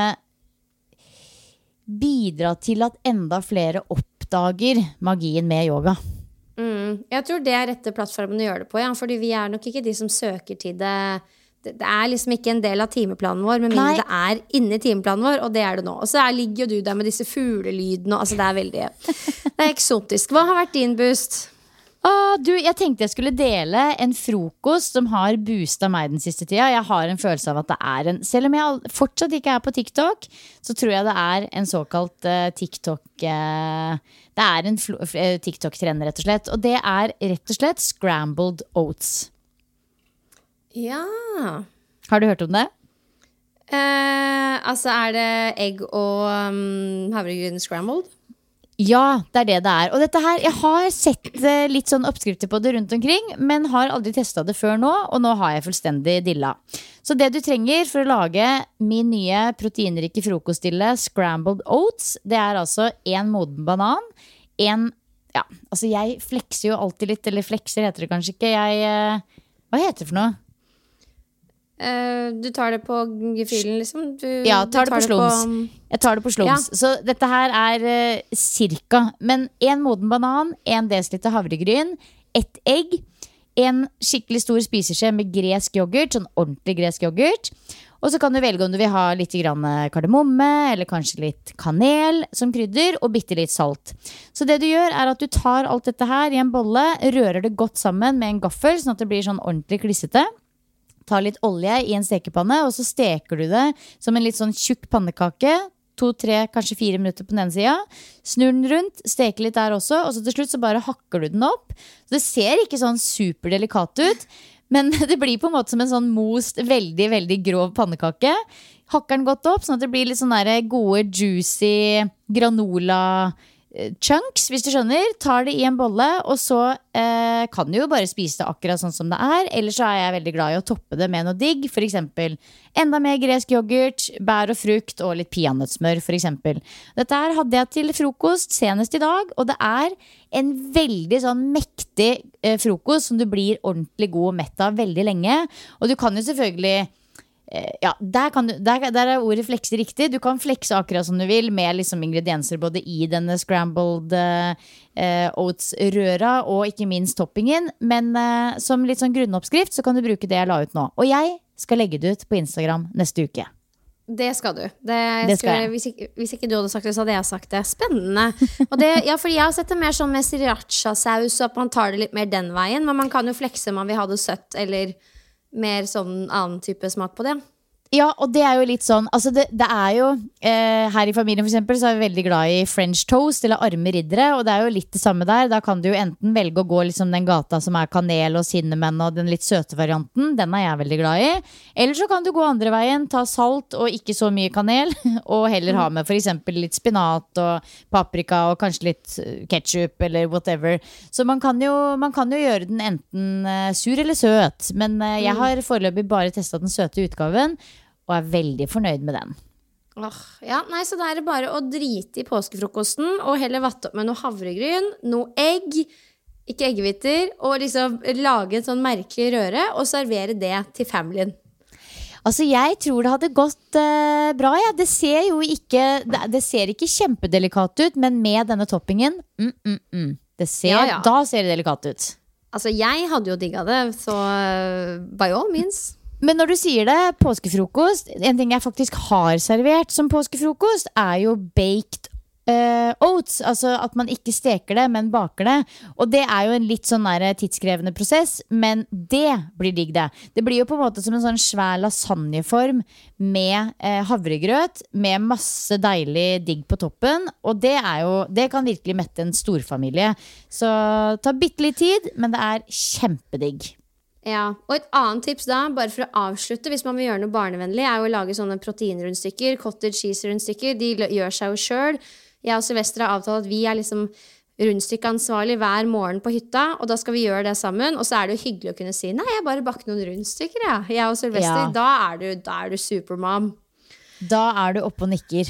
Speaker 4: bidra til at enda flere oppdager magien med yoga.
Speaker 3: Mm. Mm, jeg tror det er rette plattformen å gjøre det på, ja, fordi vi er nok ikke de som søker til det. Det, det er liksom ikke en del av timeplanen vår, men mindre det er inne i timeplanen vår, og det er det nå. Og så er, ligger jo du der med disse fuglelydene, altså det er veldig, det er eksotisk. Hva har vært din boost?
Speaker 4: Ah, du, jeg tenkte jeg skulle dele en frokost som har boostet meg den siste tida. Jeg har en følelse av at det er en, selv om jeg fortsatt ikke er på TikTok, så tror jeg det er en såkalt uh, TikTok uh, Det er en fl- uh, TikTok-trend rett og slett. Og det er rett og slett scrambled oats.
Speaker 3: Ja.
Speaker 4: Har du hørt om det?
Speaker 3: Eh, altså er det egg og um, havregryn scrambled?
Speaker 4: Ja, det er det det er. Og dette her, jeg har sett uh, litt sånn oppskrifter på det rundt omkring, men har aldri testet det før nå, og nå har jeg fullstendig dilla. Så det du trenger for å lage min nye proteinrike frokostdille scrambled oats, det er altså en moden banan, en, ja, altså jeg flekser jo alltid litt, eller flekser heter det kanskje ikke, jeg, uh, hva heter det for noe?
Speaker 3: Uh, du tar det på gefühlen liksom du,
Speaker 4: Ja, tar,
Speaker 3: du
Speaker 4: tar det på slums på... Jeg tar det på slums ja. Så dette her er uh, cirka. Men en moden banan, en desiliter havregryn, ett egg, en skikkelig stor spiseskje med gresk yoghurt, sånn ordentlig gresk yoghurt. Og så kan du velge om du vil ha litt grann kardemomme, eller kanskje litt kanel som krydder, og bitte litt salt. Så det du gjør er at du tar alt dette her i en bolle, rører det godt sammen med en gaffel, sånn at det blir sånn ordentlig klissete. Ta litt olje i en stekepanne, og så steker du det som en litt sånn tjukk pannekake. To, tre, kanskje fire minutter på den ene siden. Snur den rundt, steker litt der også, og så til slutt så bare hakker du den opp. Så det ser ikke sånn superdelikat ut, men det blir på en måte som en sånn most, veldig, veldig grov pannekake. Hakker den godt opp, sånn at det blir litt sånn der gode, juicy granola chunks, hvis du skjønner. Tar det i en bolle, og så eh, kan du jo bare spise det akkurat sånn som det er. Eller så er jeg veldig glad i å toppe det med noe digg. For eksempel enda mer gresk yoghurt, bær og frukt og litt peanøttsmør for eksempel. Dette her hadde jeg til frokost senest i dag, og det er en veldig sånn mektig eh, frokost som du blir ordentlig god og mett av veldig lenge. Og du kan jo selvfølgelig ja, der, kan du, der, der er ordet flekse riktig. Du kan flekse akkurat som du vil med liksom ingredienser både i denne scrambled eh, oats-røra og ikke minst toppingen. Men eh, som litt sånn grunnoppskrift så kan du bruke det jeg la ut nå. Og jeg skal legge det ut på Instagram neste uke.
Speaker 3: Det skal du. Det,
Speaker 4: det skal
Speaker 3: skulle, hvis, ikke, hvis ikke du hadde sagt det, så hadde jeg sagt det. Spennende. Og det, ja, fordi jeg har sett det mer sånn med sriracha-saus, at man tar det litt mer den veien. Men man kan jo flekse om man vil ha det søtt eller mer sånn annen type smak på det.
Speaker 4: Ja, og det er jo litt sånn altså det, det er jo, eh, her i familien for eksempel så er vi veldig glad i French toast eller arme riddere, og det er jo litt det samme der. Da kan du jo enten velge å gå liksom den gata som er kanel og cinnamon og den litt søte varianten, den er jeg veldig glad i. Eller så kan du gå andre veien, ta salt og ikke så mye kanel, og heller ha med for eksempel litt spinat og paprika og kanskje litt ketchup eller whatever. Så man kan jo, man kan jo gjøre den enten uh, sur eller søt, men uh, jeg har foreløpig bare testet den søte utgaven, og er veldig fornøyd med den.
Speaker 3: Oh, ja, nei, så det er bare å drite i påskefrokosten og heller vatte opp med noe havregryn, noe egg, ikke eggehviter, og liksom lage en sånn merkelig røre og servere det til familien.
Speaker 4: Altså jeg tror det hadde gått uh, bra, ja. Det ser jo ikke det, det ser ikke kjempedelikat ut, men med denne toppingen mm, mm, mm. Det ser, ja, ja. Da ser det delikat ut.
Speaker 3: Altså jeg hadde jo digget det, så uh, by all means.
Speaker 4: Men når du sier det, påskefrokost, en ting jeg faktisk har servert som påskefrokost er jo baked uh, oats, altså at man ikke steker det, men baker det. Og det er jo en litt sånn der tidskrevende prosess, men det blir digg det. Det blir jo på en måte som en sånn svær lasagneform med uh, havregrøt, med masse deilig digg på toppen, og det er jo, det kan virkelig mette en storfamilie. Så ta bitte litt tid, men det er kjempedigg.
Speaker 3: Ja, og et annet tips da, bare for å avslutte, hvis man vil gjøre noe barnevennlig, er jo å lage sånne proteinrundstykker, cottage cheese-rundstykker. De gjør seg jo selv. Jeg og Sylvester har avtalt at vi er liksom rundstykkeansvarlig hver morgen på hytta, og da skal vi gjøre det sammen. Og så er det jo hyggelig å kunne si, nei, jeg bare bakker noen rundstykker, ja. Jeg og Sylvester, ja. da, er du, da er du supermom. Da
Speaker 4: er du oppe og nikker.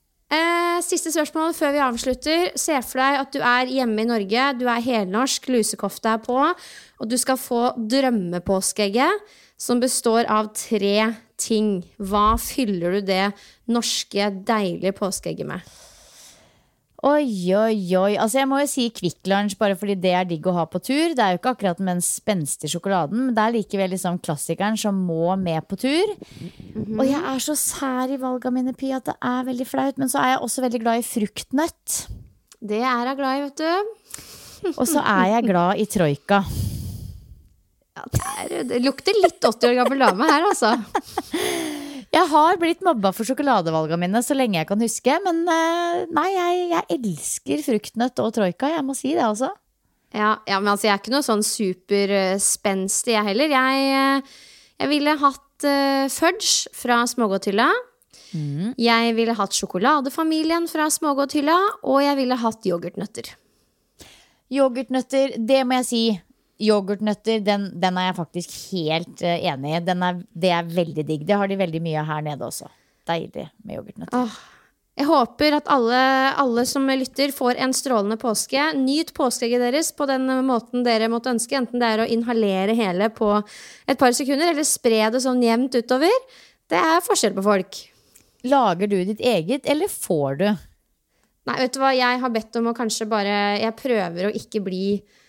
Speaker 3: Eh, siste spørsmål før vi avslutter. Se for deg at du er hjemme i Norge, du er helnorsk, lusekofte er på, og du skal få drømmepåskeegget som består av tre ting. Hva fyller du det norske, deilige påskeegget med?
Speaker 4: Oi, oi, oi. Altså jeg må jo si Quick Lunch bare fordi det er digg å ha på tur. Det er jo ikke akkurat med den spenstige sjokoladen, men det er likevel liksom klassikeren som må med på tur. Mm-hmm. Og jeg er så sær i valgene mine, Pia, at det er veldig flaut. Men så er jeg også veldig glad i fruktnøtt.
Speaker 3: Det er jeg glad i, vet du.
Speaker 4: Og så er jeg glad i troika.
Speaker 3: Ja, det, er, det lukter litt åtti år gammel dame her, altså.
Speaker 4: Jeg har blitt mobba for sjokoladevalgene mine så lenge jeg kan huske. Men nei, jeg, jeg elsker fruktnøtt og troika. Jeg må si det altså.
Speaker 3: Ja, ja, men altså jeg er ikke noe sånn superspenstig jeg heller. Jeg, jeg ville hatt uh, fudge fra Smågodthylla. Mm. Jeg ville hatt sjokoladefamilien fra Smågodthylla. Og jeg ville hatt yoghurtnøtter.
Speaker 4: Yoghurtnøtter, det må jeg si. Yoghurtnøtter, den, den er jeg faktisk helt uh, enig i. Den er, det er veldig digg. Det har de veldig mye her nede også. Deilig med yoghurtnøtter.
Speaker 3: Åh, jeg håper at alle, alle som lytter får en strålende påske. Nyt påskeegget deres på den måten dere måtte ønske. Enten det er å inhalere hele på et par sekunder, eller spre det sånn jevnt utover. Det er forskjell på folk. Lager du ditt eget, eller får du? Nei, vet du hva? Jeg har bedt om å kanskje bare... Jeg prøver å ikke bli...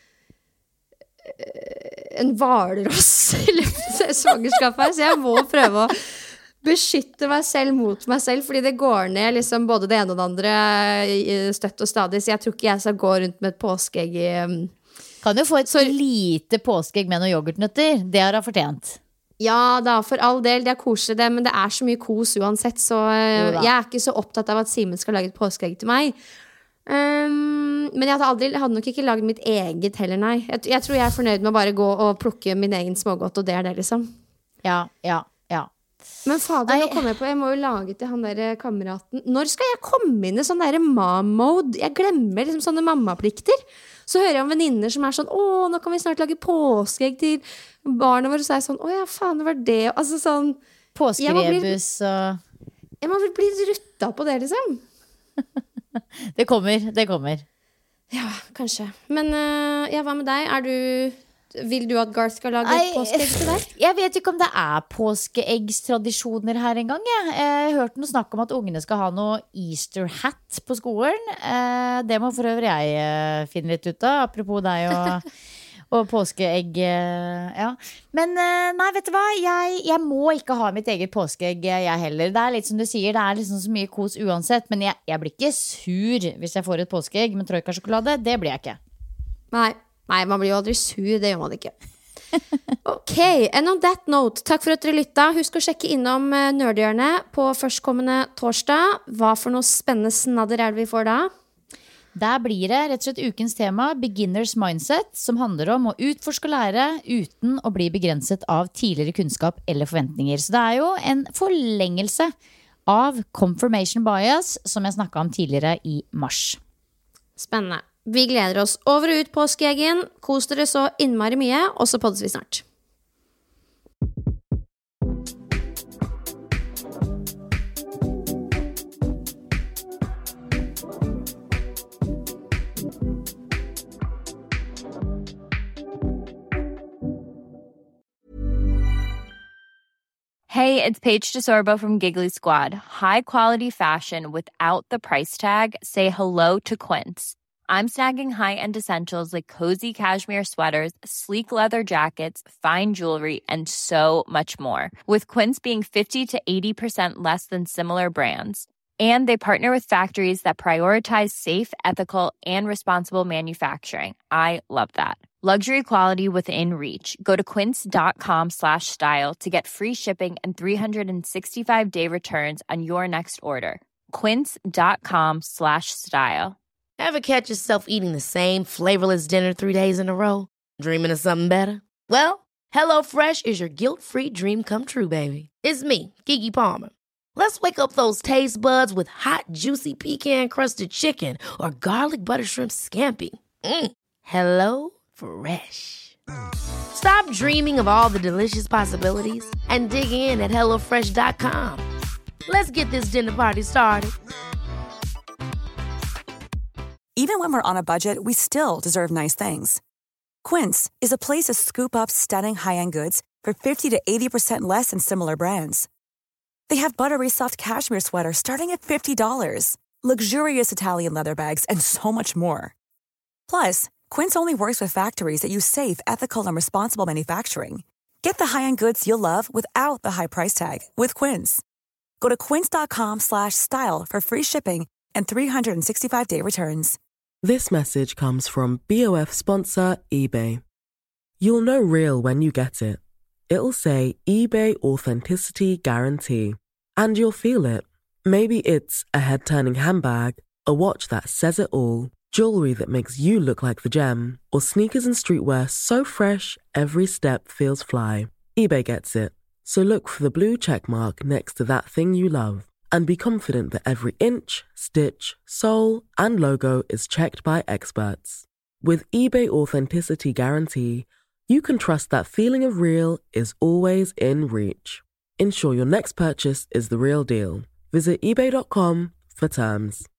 Speaker 3: en hvalross i løpet av svangerskapet her, så jeg må prøve å beskytte meg selv mot meg selv, fordi det går ned liksom både det ene og det andre støtt og stadig, så jeg tror ikke jeg skal gå rundt med et påskeegg i...
Speaker 4: Kan du få et så lite påskeegg med noen yoghurtnøtter? Det har jeg fortjent.
Speaker 3: Ja da, for all del, det er koselig det, men det er så mye kos uansett, så jeg er ikke så opptatt av at Simen skal lage et påskeegg til meg. Um, men jeg hadde, aldri, jeg hadde nok ikke laget mitt eget heller, nei. Jeg, jeg tror jeg er fornøyd med å bare gå og plukke min egen smågodt, og det er det liksom.
Speaker 4: Ja, ja, ja.
Speaker 3: Men fader, nei. Nå kommer jeg på, jeg må jo lage til han der kameraten. Når skal jeg komme inn i sånn der mom-mode? Jeg glemmer liksom sånne mammaplikter. Så hører jeg om venninner som er sånn, åh, nå kan vi snart lage påskeegg til barna våre, så er jeg sånn, åh ja, faen, det var det. Altså sånn
Speaker 4: påskerebus og...
Speaker 3: Jeg må vel bli rutta på det liksom.
Speaker 4: Det kommer, det kommer.
Speaker 3: Ja, kanskje. Men uh, ja, hva med deg? Er du, vil du at Garth skal lage et påskeegg til deg?
Speaker 4: Jeg vet ikke om det er påskeeggstradisjoner her en gang. Jeg, jeg hørte noe snakk om at ungene skal ha noe Easter hat på skolen. Uh, det må for øvrig jeg uh, finne litt ut av. Apropos deg og... Og påskeegg, ja. Men nei, vet du hva? Jeg, jeg må ikke ha mitt eget påskeegg, jeg heller. Det er litt som du sier, det er liksom så mye kos uansett. Men jeg, jeg blir ikke sur hvis jeg får et påskeegg med troika-sjokolade. Det blir jeg ikke.
Speaker 3: Nei, nei, man blir jo aldri sur, det gjør man ikke. Ok, and on that note, takk for at dere lytta. Husk å sjekke innom Nerdehjørnet på førstkommende torsdag. Hva for noe spennende snadder er det vi får da?
Speaker 4: Der blir det rett og slett ukens tema Beginners Mindset, som handler om å utforske og lære uten å bli begrenset av tidligere kunnskap eller forventninger. Så det er jo en forlengelse av Confirmation Bias, som jeg snakket om tidligere i mars.
Speaker 3: Spennende. Vi gleder oss over og ut påskeeggen. Kos dere så innmari mye, og så poddes vi snart.
Speaker 10: Hey, it's Paige DeSorbo from Giggly Squad. High quality fashion without the price tag. Say hello to Quince. I'm snagging high-end essentials like cozy cashmere sweaters, sleek leather jackets, fine jewelry, and so much more. With Quince being fifty to eighty percent less than similar brands. And they partner with factories that prioritize safe, ethical, and responsible manufacturing. I love that. Luxury quality within reach. Go to quince.com slash style to get free shipping and three sixty-five day returns on your next order. Quince.com slash style.
Speaker 8: Ever catch yourself eating the same flavorless dinner three days in a row? Dreaming of something better? Well, HelloFresh is your guilt-free dream come true, baby. It's me, Keke Palmer. Let's wake up those taste buds with hot, juicy pecan-crusted chicken or garlic butter shrimp scampi. Mm. Hello Fresh. Stop dreaming of all the delicious possibilities and dig in at hello fresh dot com. Let's get this dinner party started.
Speaker 9: Even when we're on a budget, we still deserve nice things. Quince is a place to scoop up stunning high-end goods for fifty to eighty percent less than similar brands. They have buttery soft cashmere sweaters starting at fifty dollars, luxurious Italian leather bags, and so much more. Plus, Quince only works with factories that use safe, ethical, and responsible manufacturing. Get the high-end goods you'll love without the high price tag with Quince. Go to quince.com slash style for free shipping and three sixty-five day returns.
Speaker 11: This message comes from B O F sponsor eBay. You'll know real when you get it. It'll say eBay Authenticity Guarantee. And you'll feel it. Maybe it's a head-turning handbag, a watch that says it all, jewelry that makes you look like the gem, or sneakers and streetwear so fresh every step feels fly. eBay gets it. So look for the blue check mark next to that thing you love and be confident that every inch, stitch, sole, and logo is checked by experts. With eBay Authenticity Guarantee, you can trust that feeling of real is always in reach. Ensure your next purchase is the real deal. Visit ebay dot com for terms.